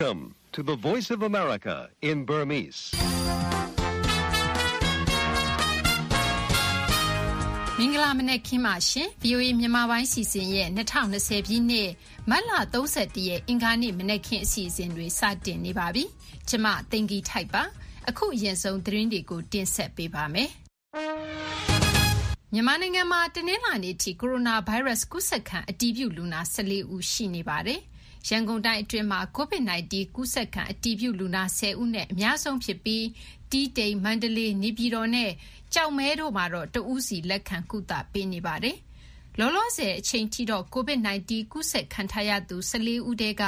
Welcome to the Voice of America in Burmese. မင်္ဂလာမနက်ခင်းပါရှင် VOA မြန်မာပိုင်းစီစဉ်ရဲ့2020ပြည့်နှစ်မတ်လ31ရက်အင်္ဂါနေ့မနက်ခင်းအစီအစဉ်တွေစတင်နေပါပြီ။ကျွန်မတင်ကြီးထိုက်ပါအခုအရင်ဆုံးသတင်းတွေကိုတင်ဆက်ပေးပါမယ်။မြန်မာနိုင်ငံမှာတနင်္လာနေ့ထိကိုရိုနာဗိုင်းရပ်စ်ကူးစက်ခံအတည်ပြုလူနာ14ဦးရှိနေပါတယ်။ရန်ကုန်တိုင်းအတွင်းမှာ COVID-19 ကူးစက်ခံအတည်ပြုလူနာ10ဦးနဲ့အများဆုံးဖြစ်ပြီးတီးတိန်မန္တလေးနေပြည်တော်နဲ့ကြောက်မဲတို့မှာတော့တဦးစီလက်ခံကုသပေးနေပါတယ်။လောလောဆယ်အချိန်ထိတော့ COVID-19 ကူးစက်ခံထားရသူ14ဦးတည်းက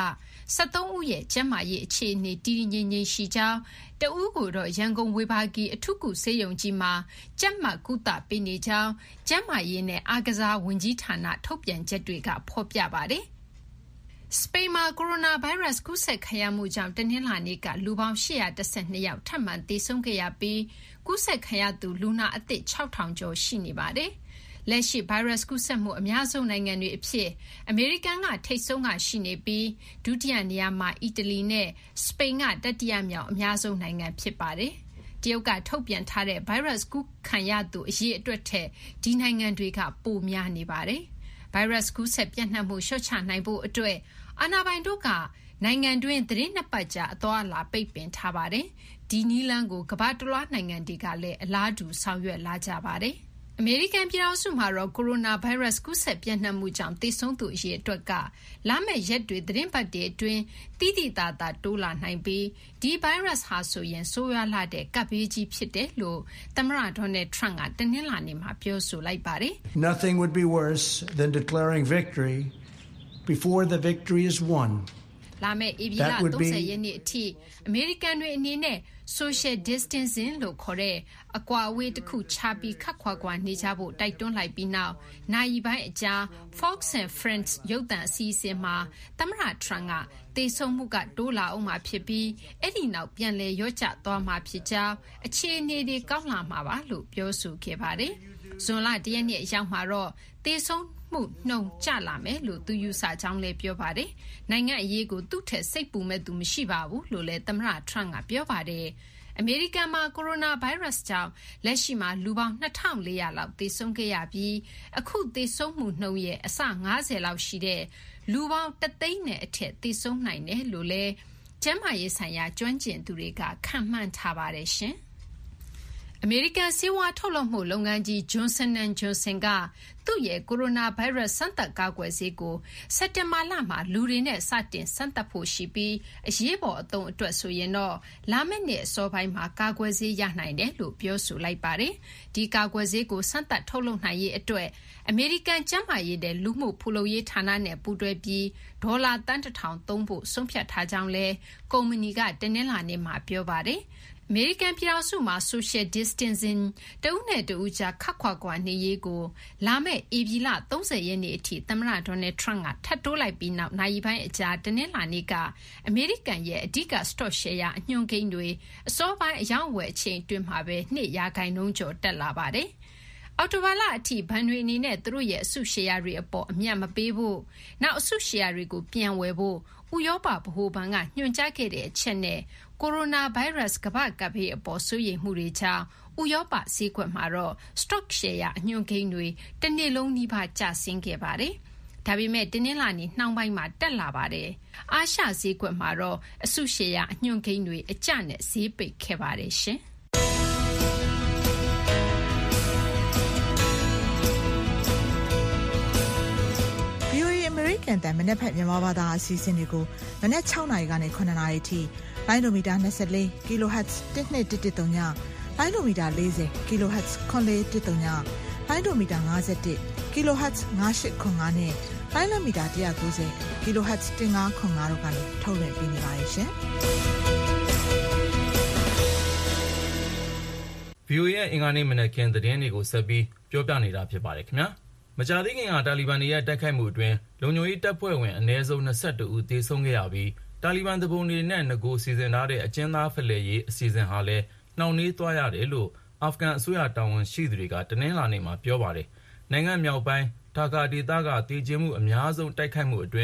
73ဦးရဲ့ကျန်းမာရေးအခြေအနေတည်ငြိမ်ရှိကြောင်းတဦးကိုတော့ရန်ကုန်ဝေဘာဂီအထူးကုဆေးရုံကြီးမှာကျန်းမာကုသပေးနေကြောင်းကျန်းမာရေးနဲ့အားကစားဝန်ကြီးဌာနထုတ်ပြန်ချက်တွေကဖော်ပြပါတယ်။စပိန်မှာကိုရိုနာဗိုင်းရပ်စ်ကူးစက်ခံရမှုကြောင့်တနင်္လာနေ့ကလူပေါင်း812ယောက်ထပ်မံသေဆုံးခဲ့ရပြီးကူးစက်ခံရသူလူနာအသစ်6000ကျော်ရှိနေပါတယ်။လက်ရှိဗိုင်းရပ်စ်ကူးစက်မှုအများဆုံးနိုင်ငံတွေအဖြစ်အမေရိကန်ကထိပ်ဆုံးကရှိနေပြီးဒုတိယနေရာမှာအီတလီနဲ့စပိန်ကတတိယမြောက်အများဆုံးနိုင်ငံဖြစ်ပါတယ်။တရုတ်ကထုတ်ပြန်ထားတဲ့ဗိုင်းရပ်စ်ကူးခံရသူအရေအတွက်ထက်ဒီနိုင်ငံတွေကပိုများနေပါတယ်။ဗိုင်းရပ်စ်ကူးစက်ပြန့်နှံ့မှုလျှော့ချနိုင်ဖို့အတွက်အာဏာပိုင်တို့ကနိုင်ငံတွင်းသတင်းနှစ်ပတ်ကြာအသွားအလာပိတ်ပင်ထားပါတယ်။ဒီနည်းလမ်းကိုကမ္ဘာတလွှားနိုင်ငံတွေကလည်းအလားတူဆောင်ရွက်လာကြပါတယ်။အမေရိကန်ပြည်ထောင်စုမှာတော့ကိုရိုနာဗိုင်းရပ်စ်ကူးစက်ပြန့်နှံ့မှုကြောင့်သေဆုံးသူအရေအတွက်ကလာမယ့်ရက်တွေသတင်းပတ်တွေအတွင်းတိတိတသာတိုးလာနိုင်ပြီးဒီဗိုင်းရပ်စ်ဟာဆိုရင်ဆိုးရွားလာတဲ့ကပ်ဘေးကြီးဖြစ်တယ်လို့သမ္မတဒေါ်နယ်ထရန့်ကတနင်္လာနေ့မှာပြောဆိုလိုက်ပါတယ်။ Nothing would be worse than declaring victory before the victory is won. လာမယ့်ဧပြီလ30ရက်နေ့အထိအမေရိကန်တွေအနေနဲ့ social distancing လို့ခေါ်တဲ့အကွာအဝေးတစ်ခုခြားပြီးခပ်ခွာခွာနေကြဖို့တိုက်တွန်းလိုက်ပြီးနောက်နိုင်ပိုင်းအကြာ Fox and Friends ရုပ်သံအစီအစဉ်မှာသမ္မတထရန့်ကသေဆုံးမှုကတိုးလာအောင်မှာဖြစ်ပြီးအဲ့ဒီနောက်ပြန်လည်ရော့ကျသွားမှာဖြစ်ကြောင်းအခြေအနေတွေကောင်းလာမှာပါလို့ပြောဆိုခဲ့ပါတယ်။ဇွန်လ1ရက်နေ့အရောက်မှာတော့သေဆုံးမှုနှုန်းကျလာမယ်လို့သူယူဆကြောင်းလည်းပြောပါတယ်။နိုင်ငံအရေးကိုသူ့ထက်စိတ်ပူမဲ့သူမရှိပါဘူးလို့လည်းသမ္မတထရန့်ကပြောပါတယ်။အမေရိကန်မှာကိုရိုနာဗိုင်းရပ်စ်ကြောင့်လက်ရှိမှာလူပေါင်း2400လောက်သေဆုံးခဲ့ရပြီးအခုသေဆုံးမှုနှုန်းရဲ့အဆ50လောက်ရှိတဲ့လူပေါင်း300,000နဲ့အထက်သေဆုံးနိုင်တယ်လို့လည်းကျန်းမာရေးဆိုင်ရာကျွမ်းကျင်သူတွေကခန့်မှန်းထားပါတယ်ရှင်။အမေရိကန်ဆေးဝါးထုတ်လုပ်မှုလုပ်ငန်းကြီး Johnson & Johnson ကသူ့ရဲ့ကိုရိုနာဗိုင်းရပ်စ်စမ်းသပ်ကာကွယ်ဆေးကိုစက်တင်ဘာလမှာလူတွေနဲ့စတင်စမ်းသပ်ဖို့ရှိပြီးအရေးပေါ်အသုံးအတွက်ဆိုရင်တော့လာမယ့်နှစ်အစောပိုင်းမှာကာကွယ်ဆေးရနိုင်တယ်လို့ပြောဆိုလိုက်ပါတယ်။ဒီကာကွယ်ဆေးကိုစမ်းသပ်ထုတ်လုပ်နိုင်ရေးအတွက်အမေရိကန်ကျန်းမာရေးနဲ့လူမှုဖူလုံရေးဌာနနဲ့ပူးတွဲပြီးဒေါ်လာ1,000သုံးဖို့ဆုံးဖြတ်ထားကြောင်းလဲကုမ္ပဏီကတနင်္လာနေ့မှာပြောပါတယ်။အမေရိကန်ပြည်ထောင်စုမှာ social distancing တဦးနဲ့တဦးကြားခပ်ခွာခွာနေရေးကိုလာမယ့်ဧပြီလ30ရက်နေ့အထိသမ္မတဒေါ်နယ်ထရန့်ကထပ်တိုးလိုက်ပြီးနောက်နိုင်ပိုင်းအကြာတနင်္လာနေ့ကအမေရိကန်ရဲ့အဓိက stock share အညွှန်းကိန်းတွေအစောပိုင်းအယောင်းအဝယ်အချိန်အတွင်းမှာပဲ2% ကျော်တက်လာပါတယ်။အော်တိုဘာလအထိဘဏ်တွေအနေနဲ့သူတို့ရဲ့အစုရှယ်ယာတွေအပေါ်အမြတ်မပေးဖို့နောက်အစုရှယ်ယာတွေကိုပြန်ဝယ်ဖို့ဥရောပဗဟိုဘဏ်ကညွှန်ကြားခဲ့တဲ့အချက်နဲ့ကိုရိုနာဗိုင်းရပ်စ်ကမ္ဘာ့ကပ်ဘေးအပေါ်စိုးရိမ်မှုတွေကြောင့်ဥရောပဈေးကွက်မှာတော့ stock share အညွှန်းကိန်းတွေတစ်နေ့လုံးနီးပါးကျဆင်းခဲ့ပါတယ်။ဒါပေမဲ့တနင်္လာနေ့နှောင်းပိုင်းမှာတက်လာပါတယ်။အာရှဈေးကွက်မှာတော့အစုရှယ်ယာအညွှန်းကိန်းတွေအကျနဲ့ဈေးပိတ်ခဲ့ပါတယ်ရှင်။ကန်တန်မနက်ဖက်မြန်မာဘာသာအစီအစဉ်တွေကိုမနက်6နာရီကနေ9နာရီထိလိုင်းဒိုမီတာ24 kHz 1213ညလိုင်းဒိုမီတာ40 kHz 9413ညလိုင်းဒိုမီတာ51 kHz 9805နဲ့လိုင်းလမီတာ190 kHz 1505တို့ကနေထုတ်လွှင့်ပေးနေပါတယ်ရှင်။ VOA ရဲ့အင်္ဂါနေ့မနက်ခင်းသတင်းတွေကိုဆက်ပြီးပြောပြနေတာဖြစ်ပါတယ်ခင်ဗျာ။မကြာသေးခင်ကတာလီဘန်တွေရဲ့တိုက်ခိုက်မှုအတွင်းလုံခြုံရေးတပ်ဖွဲ့ဝင်အနည်းဆုံး22ဦးသေဆုံးခဲ့ရပြီးတာလီဘန်တပုံတွေနဲ့ငကိုစီစဉ်ထားတဲ့အကျဉ်းသားဖလှယ်ရေးအစီအစဉ်ဟာလည်းနှောင့်နှေးသွားရတယ်လို့အာဖဂန်အစိုးရတာဝန်ရှိသူတွေကတနင်္လာနေ့မှာပြောပါတယ်။နိုင်ငံမြောက်ပိုင်းဒါကာဒေသကတည်ကျမှုအများဆုံးတိုက်ခိုက်မှုအတွင်းတာ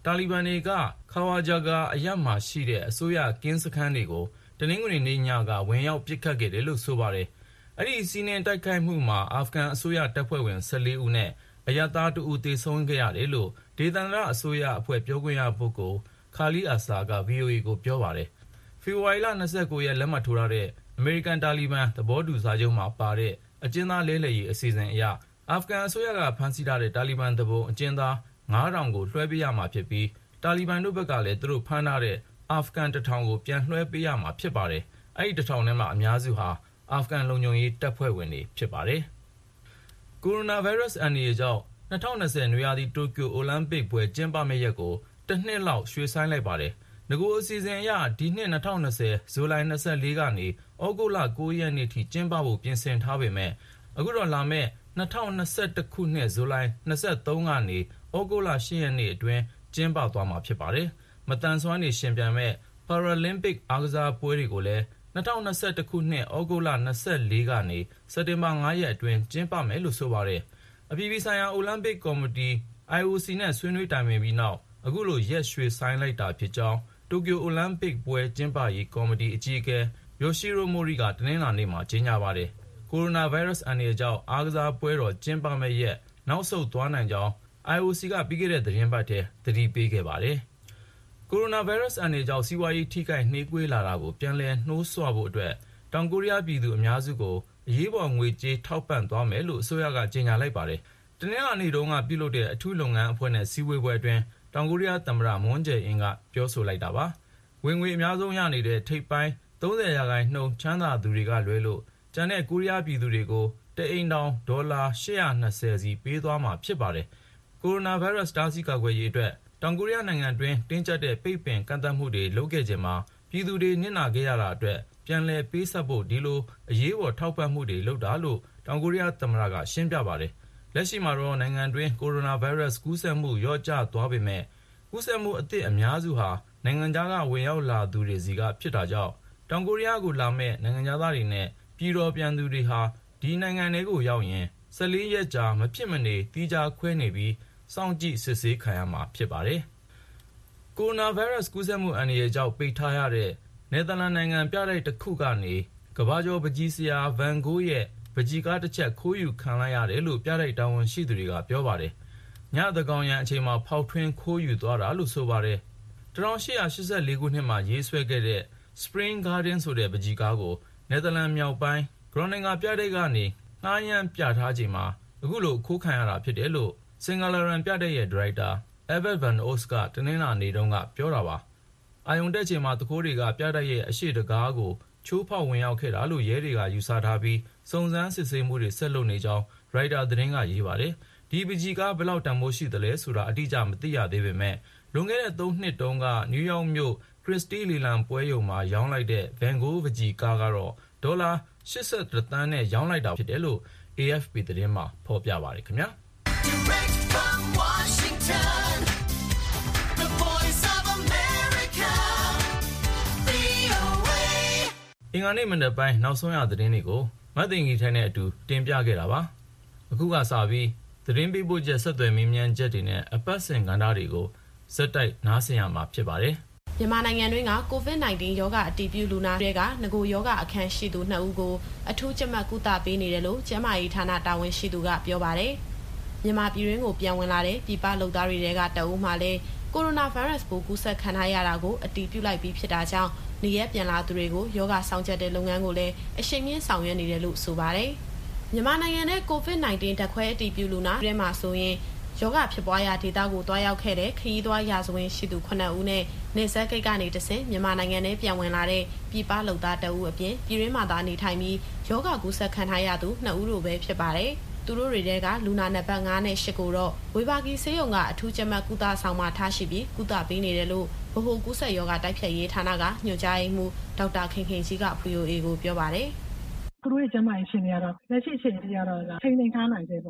တာလီဘန်တွေကခါဝါဂျာဂါအရပ်မှာရှိတဲ့အစိုးရကင်းစခန်းတွေကိုတနင်္ဂနွေနေ့ညကဝင်ရောက်ပစ်ခတ်ခဲ့တယ်လို့ဆိုပါတယ်။အဲ့ဒီစီးနင်းတိုက်ခိုက်မှုမှာအာဖဂန်အစိုးရတပ်ဖွဲ့ဝင်14ဦးနဲ့အရပ်သား2ဦးသေဆုံးခဲ့ရတယ်လို့ဒေသန္တရအစိုးရအဖွဲ့ပြောခွင့်ရပုဂ္ဂိုလ်ခါလီအာဆာက VOA ကိုပြောပါတယ်။ဖေဖော်ဝါရီလ29ရက်လက်မှတ်ထိုးထားတဲ့အမေရိကန်တာလီဘန်သဘောတူစာချုပ်မှာပါတဲ့အကျဉ်းသားလဲလှယ်ရေးအစီအစဉ်အရအာဖဂန်အစိုးရကဖမ်းဆီးထားတဲ့တာလီဘန်တဘုံအကျဉ်းသား9000ကိုလွှဲပေးရမှာဖြစ်ပြီးတာလီဘန်တို့ဘက်ကလည်းသူတို့ဖမ်းထားတဲ့အာဖဂန်1000ကိုပြန်လွှဲပေးရမှာဖြစ်ပါတယ်။အဲ့ဒီ1000ထဲမှာအများစုဟာအာဖဂန်လုံခြုံရေးတပ်ဖွဲ့ဝင်တွေဖြစ်ပါတယ်။ကိုရိုနာဗိုင်းရပ်စ်အန္တရာယ်ကြောင့်2020နွေရာသီတိုကျိုအိုလံပစ်ပွဲကျင်းပမယ့်ရက်ကိုတစ်နှစ်လောက်ရွှေ့ဆိုင်းလိုက်ပါတယ်။ငကိုအစီအစဉ်အရဒီနှစ်2020ဇူလိုင်24ကနေဩဂုတ်လ9ရက်နေ့ထိကျင်းပဖို့ပြင်ဆင်ထားပေမဲ့အခုတော့လာမယ့်2021ခုနှစ်ဇူလိုင်23ကနေဩဂုတ်လ10ရက်နေ့အတွင်းကျင်းပသွားမှာဖြစ်ပါတယ်။မတန်ဆွမ်းနေရှင်ပြိုင်မဲ့ Paralympic အားကစားပွဲတွေကိုလည်း2021ခုနှစ်ဩဂုတ်လ24ကနေစက်တင်ဘာ9ရက်အတွင်းကျင်းပမယ်လို့ဆိုပါတယ်။အပြည်ပြည်ဆိုင်ရာအိုလံပစ်ကော်မတီ IOC နဲ့ဆွေးနွေးတိုင်ပင်ပြီးနောက်အခုလိုရက်ရွှေ့ဆိုင်းလိုက်တာဖြစ်ကြောင်းတိုကျိုအိုလံပစ်ပွဲကျင်းပရေးကော်မတီအကြီးအကဲယိုရှိရိုမိုရီကတနင်္လာနေ့မှာကြေညာပါတယ်။ကိုရိုနာဗိုင်းရပ်စ်အန္တရာယ်ကြောင့်အားကစားပွဲတော်ကျင်းပမယ့်ရက်နောက်ဆုတ်သွားနိုင်ကြောင်း IOC ကပြီးခဲ့တဲ့သတင်းပတ်ထဲသတိပေးခဲ့ပါတယ်။ကိုရိုနာဗိုင်းရပ်စ်အန္တရာယ်ကြောင့်စီးပွားရေးထိခိုက်နှေးကွေးလာတာကိုပြန်လည်နှိုးဆွဖို့အတွက်တောင်ကိုရီးယားပြည်သူအများစုကိုအရေးပေါ်ငွေကြေးထောက်ပံ့သွားမယ်လို့အစိုးရကကြေညာလိုက်ပါတယ်။တနင်္လာနေ့တုန်းကပြုလုပ်တဲ့အထူးလုပ်ငန်းအဖွဲ့နဲ့စည်းဝေးပွဲအတွင်းတောင်ကိုရီးယားသမ္မတမွန်းဂျယ်အင်ကပြောဆိုလိုက်တာပါ။ဝင်ငွေအများဆုံးရနေတဲ့ထိပ်ပိုင်း30%ချမ်းသာသူတွေကလွဲလို့ကျန်တဲ့ကိုရီးယားပြည်သူတွေကိုတအိမ်တောင်ဒေါ်လာ820စီပေးသွားမှာဖြစ်ပါတယ်။ကိုရိုနာဗိုင်းရပ်စ်တားဆီးကာကွယ်ရေးအတွက်တောင်ကိုရီးယားနိုင်ငံတွင်းတင်းကျပ်တဲ့ပိတ်ပင်ကန့်သတ်မှုတွေလုပ်ခဲ့ခြင်းမှာပြည်သူတွေနစ်နာခဲ့ရတာအတွက်ပြန်လည်ပေးဆပ်ဖို့ဒီလိုအရေးပေါ်ထောက်ပံ့မှုတွေလုပ်တာလို့တောင်ကိုရီးယားသမ္မတကရှင်းပြပါတယ်။လက်ရှိမှာတော့နိုင်ငံတွင်းကိုရိုနာဗိုင်းရပ်စ်ကူးစက်မှုလျော့ကျသွားပေမဲ့ကူးစက်မှုအသစ်အများစုဟာနိုင်ငံခြားကဝင်ရောက်လာသူတွေစီကဖြစ်တာကြောင့်တောင်ကိုရီးယားကိုလာမဲ့နိုင်ငံသားတွေနဲ့ပြည်တော်ပြန်သူတွေဟာဒီနိုင်ငံတွေကိုရောက်ရင်14ရက်ကြာမဖြစ်မနေတီးခြားခွဲနေပြီးစောင့်ကြည့်စစ်ဆေးခံရမှာဖြစ်ပါတယ်။ကိုရိုနာဗိုင်းရပ်စ်ကူးစက်မှုအန္တရာယ်ကြောင့်ပိတ်ထားရတဲ့နယ်သာလန်နိုင်ငံပြတိုက်တစ်ခုကနေကမ္ဘာကျော်ပကြီးဆရာဗန်ဂိုးရဲ့ပကြီးကားတစ်ချက်ခိုးယူခံလိုက်ရတယ်လို့ပြတိုက်တာဝန်ရှိသူတွေကပြောပါတယ်။ညသကောင်ရံအချိန်မှာဖောက်ထွင်းခိုးယူသွားတာလို့ဆိုပါတယ်။1884ခုနှစ်မှာရေးဆွဲခဲ့တဲ့ Spring Garden ဆိုတဲ့ပကြီးကားကိုနယ်သာလန်မြောက်ပိုင်းဂရော်နင်ဂါပြတိုက်ကနေငှားရမ်းပြထားချိန်မှာအခုလိုခိုးခံရတာဖြစ်တယ်လို့စင်ဂလာရန်ပြတိုက်ရဲ့ဒါရိုက်တာEvert van Oost ကတနင်္လာနေ့တုန်းကပြောတာပါ။အာယုံတက်ချိန်မှာတခိုးတွေကပြတိုက်ရဲ့အရှိတကားကိုချိုးဖောက်ဝင်ရောက်ခဲ့တာလို့ရဲတွေကယူဆထားပြီးစုံစမ်းစစ်ဆေးမှုတွေဆက်လုပ်နေကြောင်းရိုက်တာသတင်းကရေးပါတယ်။ဒီပကြီးကားဘယ်လောက်တန်ဖိုးရှိသလဲဆိုတာအတိအကျမသိရသေးပေမဲ့လွန်ခဲ့တဲ့3နှစ်တုန်းကနယူးယောက်မြို့ခရစ္စတီလီလန်ပွဲရုံမှာရောင်းလိုက်တဲ့ဗန်ဂိုးပကြီးကားကတော့ဒေါ်လာ81သန်းနဲ့ရောင်းလိုက်တာဖြစ်တယ်လို့ AFP သတင်းမှာဖော်ပြပါတယ်ခင်ဗျာ။ Direct from Washington, the voice of America, VOA. အင်္ဂါနေ့မနက်ပိုင်းနောက်ဆုံးရသတင်းတွေကိုမသိင်္ဂီထိုင်းနဲ့အတူတင်ပြခဲ့တာပါ။အခုကစပြီးသတင်းပေးပို့ချက်ဆက်သွယ်မြင်းမြန်းချက်တွေနဲ့အပတ်စဉ်ကဏ္ဍတွေကိုဇက်တိုက်နားဆင်ရမှာဖြစ်ပါတယ်။မြန်မာနိုင်ငံတွင်းက COVID-19 ရောဂါအတည်ပြုလူနာတွေကငကိုရောဂါအခန်းရှိသူ2ဦးကိုအထူးကြပ်မတ်ကုသပေးနေတယ်လို့ကျန်းမာရေးဌာနတာဝန်ရှိသူကပြောပါတယ်။မြန်မာပြည်တွင်းကိုပြန်ဝင်လာတဲ့ပြည်ပလုပ်သားတွေကတအူးမှလည်းကိုရိုနာဗိုင်းရပ်စ်ပိုးကူးစက်ခံထားရတာကိုအတည်ပြုလိုက်ပြီးဖြစ်တာကြောင့်နေရက်ပြန်လာသူတွေကိုရောဂါဆောင်ချက်တဲ့လုပ်ငန်းကိုလည်းအရှိန်မြင့်ဆောင်ရွက်နေတယ်လို့ဆိုပါတယ်။မြန်မာနိုင်ငံနဲ့ COVID-19 ဓာတ်ခွဲအတည်ပြုလူနာတွေမှာဆိုရင်ယောဂဖြစ်ပွားရာဒေသကိုတွားရောက်ခဲ့တဲ့ခရီးသွားရာဇဝင်ရှိသူ9ဦးနဲ့နေဆက်ဂိတ်ကနေတဆင့်မြန်မာနိုင်ငံထဲပြန်ဝင်လာတဲ့ပြည်ပလုပ်သား2ဦးအပြင်ပြည်တွင်းမှာသာနေထိုင်ပြီးယောဂကူးစက်ခံထားရသူ2ဦးတို့ပဲဖြစ်ပါတယ်။သူတို့တွေကလူနာနံပါတ်9နဲ့10ကိုတော့ဝေဘာဂီဆေးရုံကအထူးကြပ်မတ်ကုသဆောင်မှာထားရှိပြီးကုသပေးနေတယ်လို့ဗဟိုကူးစက်ယောဂတိုက်ဖျက်ရေးဌာနကညွှန်ကြားရေးမှူးဒေါက်တာခင်ခင်ကြီးက VOA ကိုပြောပါတယ်။သူတို့ရဲ့ကျန်းမာရေးရှင်တွေကတော့လက်ရှိအခြေအနေတွေကတော့ထိန်းသိမ်းထားနိုင်သေးပေါ့နော်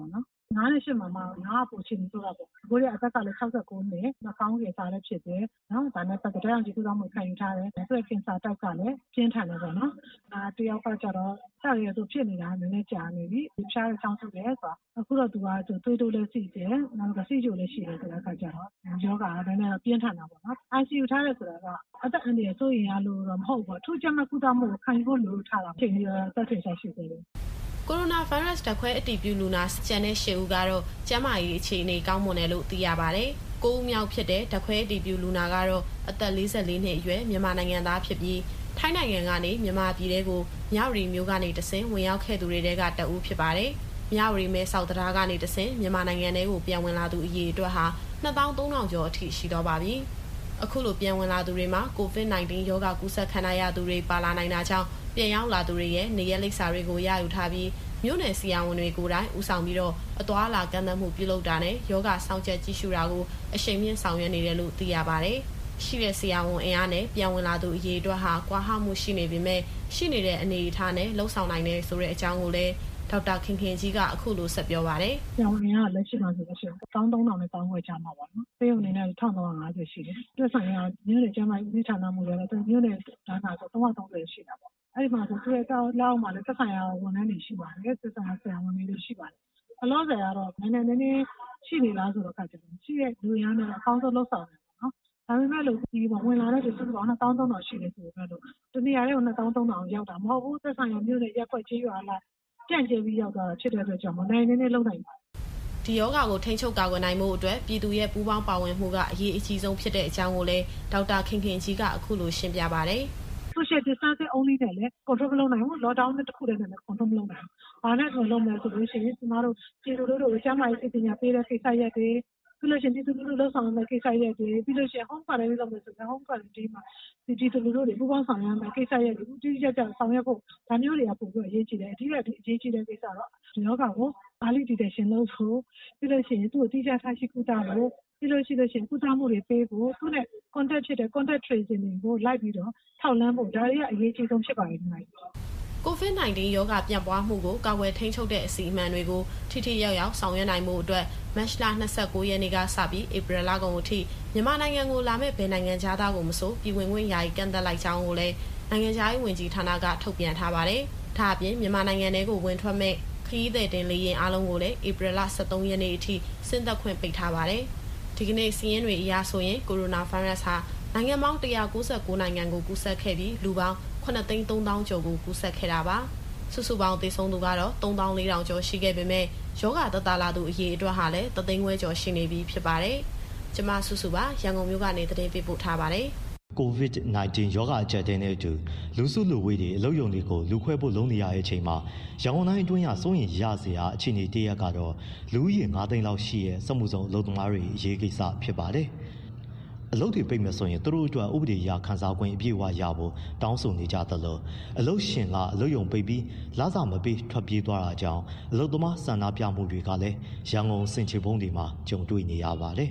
ငါးနဲ့ရှစ်မှာငါကပိုချင်ဆိုတာပေါ့ကိုရီးယားအသက်ကလည်း69နှစ်နှာခေါင်းကင်ဆာလည်းဖြစ်တယ်နော်ဒါနဲ့ပတ်သက်တဲ့ကြည့်ကုသမှုခံယူထားတယ်သူ့ကင်ဆာတိုက်ကလည်းပြင်းထန်တယ်ပေါ့နော်တယောက်ကကျတော့ဆက်ရသူဖြစ်နေတာနည်းနည်းကြာနေပြီဖျားတဲ့ချောင်းစုတယ်ဆိုတာအခုတော့သူကသွေးတိုးလည်းစီတယ်နောက်ကစီးကြိုလည်းရှိတယ်ဆိုတဲ့အခါကျတော့ယောဂါကလည်းပြင်းထန်တာပေါ့နော် ICU ထားတယ်ဆိုတာကအသက်အန္တရာယ်စိုးရိမ်ရလို့တော့မဟုတ်ဘူးအထူးကြမ်းမှတ်ကုသမှုကိုခံယူဖို့လိုထားတာချိန်ရသက်သေရှိသေးတယ်ကိုရိုနာဗိုင်းရပ်စ်ဓာတ်ခွဲအတည်ပြုလူနာကျန်တဲ့၈ဦးကတော့ကျန်းမာရေးအခြေအနေကောင်းမွန်တယ်လို့သိရပါတယ်။9ဦးမြောက်ဖြစ်တဲ့ဓာတ်ခွဲအတည်ပြုလူနာကတော့အသက်44နှစ်အရွယ်မြန်မာနိုင်ငံသားဖြစ်ပြီးထိုင်းနိုင်ငံကနေမြန်မာပြည်ထဲကိုမြဝတီမြို့ကနေတဆင့်ဝင်ရောက်ခဲ့သူတွေထဲကတဦးဖြစ်ပါတယ်။မြဝတီမဲဆောက်တရားကနေတဆင့်မြန်မာနိုင်ငံထဲကိုပြန်ဝင်လာသူအရေအတွက်ဟာ2300ကျော်အထိရှိတော့ပါပြီ။အခုလိုပြန်ဝင်လာသူတွေမှာ COVID-19 ရောဂါကူးစက်ခံရသူတွေပါလာနိုင်တာကြောင့်ပြန်ရောက်လာသူတွေရဲ့နေရက်လိပ်စာတွေကိုရယူထားပြီးမြို့နယ်စီယာဝန်တွေကိုယ်တိုင်ဦးဆောင်ပြီးတော့အသွားအလာကန့်သတ်မှုပြုလုပ်တာနဲ့ယောဂဆောင်ချက်ကြည့်ရှုတာကိုအရှိန်မြင့်ဆောင်ရွက်နေတယ်လို့သိရပါတယ်။ရှိတဲ့စီယာဝန်အင်အားနဲ့ပြန်ဝင်လာသူအရေအတွက်ဟာကွာဟမှုရှိနေပေမဲ့ရှိနေတဲ့အနေအထားနဲ့လှုပ်ဆောင်နိုင်တယ်ဆိုတဲ့အကြောင်းကိုလည်းဒေါက်တာခင်ခင်ကြီးကအခုလိုဆက်ပြောပါတယ်။ပြန်ဝင်ရလက်ရှိမှာဆိုလို့ရှိရင်1300နဲ့ပေါင်းဝယ်ချမှာပါနော်။ပေးုံနေနဲ့1350ရှိတယ်။သက်ဆိုင်ရာမြို့နယ်ကျန်းမာရေးဌာနမှုတွေလည်းမြို့နယ်ဌာနဆို330ရှိတာပေါ့။အဲ့ဒီမှာဆိုသူရဲ့လောက်မှာလည်းသက်ဆိုင်ရာဝန်ထမ်းတွေရှိပါတယ်သက်ဆိုင်ရာဆရာဝန်တွေရှိပါတယ်အလို့ဆရာကတော့နည်းနည်းရှိနေလားဆိုတော့ကကျတော့ရှိတဲ့လူရမ်းနဲ့အကောင်းဆုံးလှုပ်ဆောင်တယ်ပေါ့နော်ဒါပေမဲ့လို့ဒီဝင်လာတဲ့သူစုပေါင်း1300ရှိတယ်ဆိုတော့တနေရာလေးကို2300ရောက်တာမဟုတ်ဘူးသက်ဆိုင်ရာမြို့နယ်ရက်ွက်ကြီးရွာလာပြန့်ကျဲပြီးရောက်တာဖြစ်တဲ့အတွက်ကြောင့်မနိုင်နေလုံးနိုင်ပါဒီယောဂါကိုထိန်းချုပ်ကာကွယ်နိုင်မှုအတွက်ပြည်သူရဲ့ပူးပေါင်းပါဝင်မှုကအရေးအကြီးဆုံးဖြစ်တဲ့အကြောင်းကိုလည်းဒေါက်တာခင်ခင်ကြီးကအခုလိုရှင်းပြပါတယ် social distancing only နဲ့လည်း control မလုပ်နိုင်ဘူး lockdown နဲ့တစ်ခုတည်းနဲ့လည်း control မလုပ်နိုင်ဘူး။ဘာနဲ့လုပ်မယ်ဆိုလို့ရှိရင်ကျမတို့ပြည်သူတို့ကျန်းမာရေးပညာပေးတဲ့ကိစ္စရပ်တွေပြီးလို့ရှိရင်ပြည်သူတို့လှုပ်ဆောင်တဲ့ကိစ္စရပ်တွေပြီးလို့ရှိရင် home quarantine လုပ်မယ်ဆိုရင် home quarantine မှာပြည်သူတို့တွေပူးပေါင်းဆောင်ရွက်မယ်ကိစ္စရပ်တွေတိကျကျဆောင်ရွက်ဖို့ဒါမျိုးတွေကပို့ပြီးအရေးကြီးတယ်။အဓိကအရေးကြီးတဲ့ကိစ္စတော့ဒီယောဂကို early detection လုပ်ဖို့ပြီးလို့ရှိရင်သူ့ကိုတိကျထားရှိကုသဖို့ပြီးလို့ရှိရင်ကုသမှုတွေပေးဖို့သူနဲ့ contact ဖြစ်တဲ့ contact tracing တွေကိုလိုက်ပြီးတော့ထောက်လှမ်းဖို့ဒါတွေကအရေးကြီးဆုံးဖြစ်ပါတယ်ခင်ဗျ။ COVID-19 ရောဂါပြန့်ပွားမှုကိုကာကွယ်ထိန်းချုပ်တဲ့အစီအမံတွေကိုထိထိရောက်ရောက်ဆောင်ရွက်နိုင်မှုအတွက်မတ်လ29ရက်နေ့ကစပြီးဧပြီလကုန်အထိမြန်မာနိုင်ငံကိုလာမဲ့ဘယ်နိုင်ငံသားကိုမဆိုပြည်ဝင်ခွင့်ယာယီကန့်သတ်လိုက်ကြောင်းကိုလည်းနိုင်ငံခြားရေးဝန်ကြီးဌာနကထုတ်ပြန်ထားပါတယ်။ဒါအပြင်မြန်မာနိုင်ငံထဲကိုဝင်ထွက်မဲ့ခရီးသည်တင်လေယာဉ်အားလုံးကိုလည်းဧပြီလ23ရက်နေ့အထိဆင်းသက်ခွင့်ပိတ်ထားပါတယ်။ဒီကနေ့စီးရင်တွေအရဆိုရင်ကိုရိုနာဗိုင်းရပ်စ်ဟာနိုင်ငံပေါင်း199နိုင်ငံကိုကူးစက်ခဲ့ပြီးလူပေါင်း9,300,000ကျော်ကိုကူးစက်ခဲ့တာပါစုစုပေါင်းသေဆုံးသူကတော့3,400ကျော်ရှိခဲ့ပေမဲ့ယောဂသက်သာလာသူအရေအတွက်ဟာလည်း3,500ကျော်ရှိနေပြီဖြစ်ပါတယ်ကျမစုစုပါရန်ကုန်မြို့ကနေသတင်းပေးပို့ထားပါတယ် COVID-19 ရောဂါအကျပ်တဲနဲ့အတူလူစုလူဝေးတွေအလုပ်ရုံတွေကိုလူခွဲဖို့လုံးနေရတဲ့အချိန်မှာရန်ကုန်တိုင်းအတွင်းရစိုးရင်ရစရာအခြေအနေတရက်ကတော့လူဦးရေ9သိန်းလောက်ရှိတဲ့စက်မှုစုံအလုပ်သမားတွေအရေးကိစ္စဖြစ်ပါတယ်အလုပ်တွေပိတ်မယ်ဆိုရင်သူတို့အတွက်ဥပဒေအရခန်းစား권အပြည့်အဝရဖို့တောင်းဆိုနေကြသလိုအလုပ်ရှင်ကအလုပ်ရုံပိတ်ပြီးလစာမပေးထွက်ပြေးသွားတာကြောင့်အလုပ်သမားဆန္ဒပြမှုတွေကလည်းရန်ကုန်စင်ချေဘုံတွေမှာကြုံတွေ့နေရပါတယ်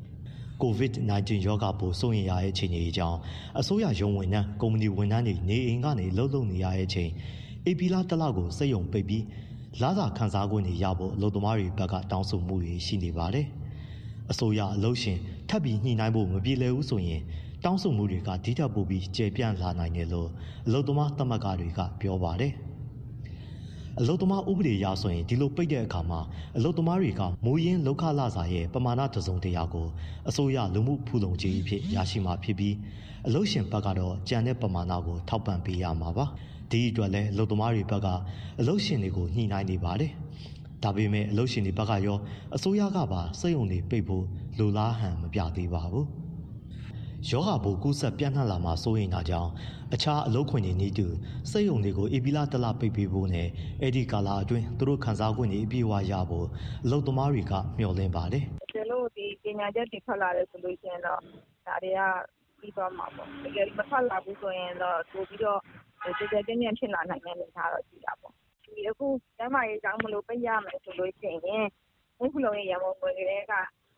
COVID-19 ရောဂါပိုးစိုးရင်ရတဲ့အခြေအနေကြောင့်အစိုးရရုံးဝန်ထမ်းကုမ္ပဏီဝန်ထမ်းတွေနေအိမ်ကနေလှုပ်လှုပ်နေရတဲ့အချိန်ဧပြီလတစ်လကိုစက်ရုံပိတ်ပြီးလစာခန်းစား권တွေရဖို့အလုပ်သမားတွေဘက်ကတောင်းဆိုမှုတွေရှိနေပါတယ်အစိုးရအလုပ်ရှင်ထပ်ပြီးညှိနှိုင်းဖို့မပြေလည်ဘူးဆိုရင်တောင်းဆိုမှုတွေကဒီထက်ပိုပြီးကျေပြန့်လာနိုင်တယ်လို့အလုပ်သမားသမဂ္ဂတွေကပြောပါတယ်အလုပ်သမားဥပဒေအရဆိုရင်ဒီလိုပိတ်တဲ့အခါမှာအလုပ်သမားတွေကမိုးရင်းလောက်ခလာစာရဲ့ပမာဏတစုံတရာကိုအစိုးရလူမှုဖူလုံကြေးအဖြစ်ရရှိမှာဖြစ်ပြီးအလုပ်ရှင်ဘက်ကတော့ကြံတဲ့ပမာဏကိုထောက်ပံ့ပေးရမှာပါဒီအတွက်လည်းအလုပ်သမားတွေဘက်ကအလုပ်ရှင်တွေကိုညှိနှိုင်းနေပါတယ်ဒါပေမဲ့အလုပ်ရှင်တွေဘက်ကရောအစိုးရကပါစက်ရုံတွေပိတ်ဖို့လိုလားဟန်မပြသေးပါဘူးယောဂဘိုးကူးဆက်ပြန့်နှံ့လာမှာစိုးရိမ်တာကြောင့်အခြားအလုပ်ခွင်တွေနေတူစက်ရုံတွေကိုဧပြီလတစ်လပိတ်ပေးဖို့နဲ့အဲ့ဒီကာလအတွင်းသူတို့ခန်းစား권တွေအပြည့်အဝရဖို့အလုပ်သမားတွေကမျှော်လင့်ပါတယ်ကျလို့ဒီပညာချက်တွေထွက်လာတယ်ဆိုလို့ရှိရင်တော့ဒါတွေကပြီးသွားမှာပေါ့တကယ်မထွက်လာဘူးဆိုရင်တော့ပို့ပြီးတော့ကြကြပြင်းဖြစ်လာနိုင်တဲ့အနေအထားတော့ရှိတာပေါ့ဒီအခုကျမ်းမာရေးကြောင့်မလို့ပိတ်ရမယ်ဆိုလို့ရှိရင်ဘုလုံရဲ့ရမုံဝင်တွေက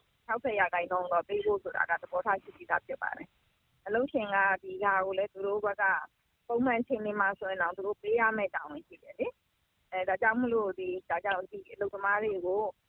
60%တော့ပေးဖို့ဆိုတာကသဘောထားရှိပြီးသားဖြစ်ပါတယ်အလုပ်ရှင်ကဒီဟာကိုလည်းသူတို့ဘက်ကပုံမှန်ချိန်နေမှာဆိုရင်တော့သူတို့ပေးရမယ့်တောင်းဝင်ရှိတယ်လေဒါကြောင့်မလို့ဒါကြောင့်ဒီအလုပ်သမားတွေကို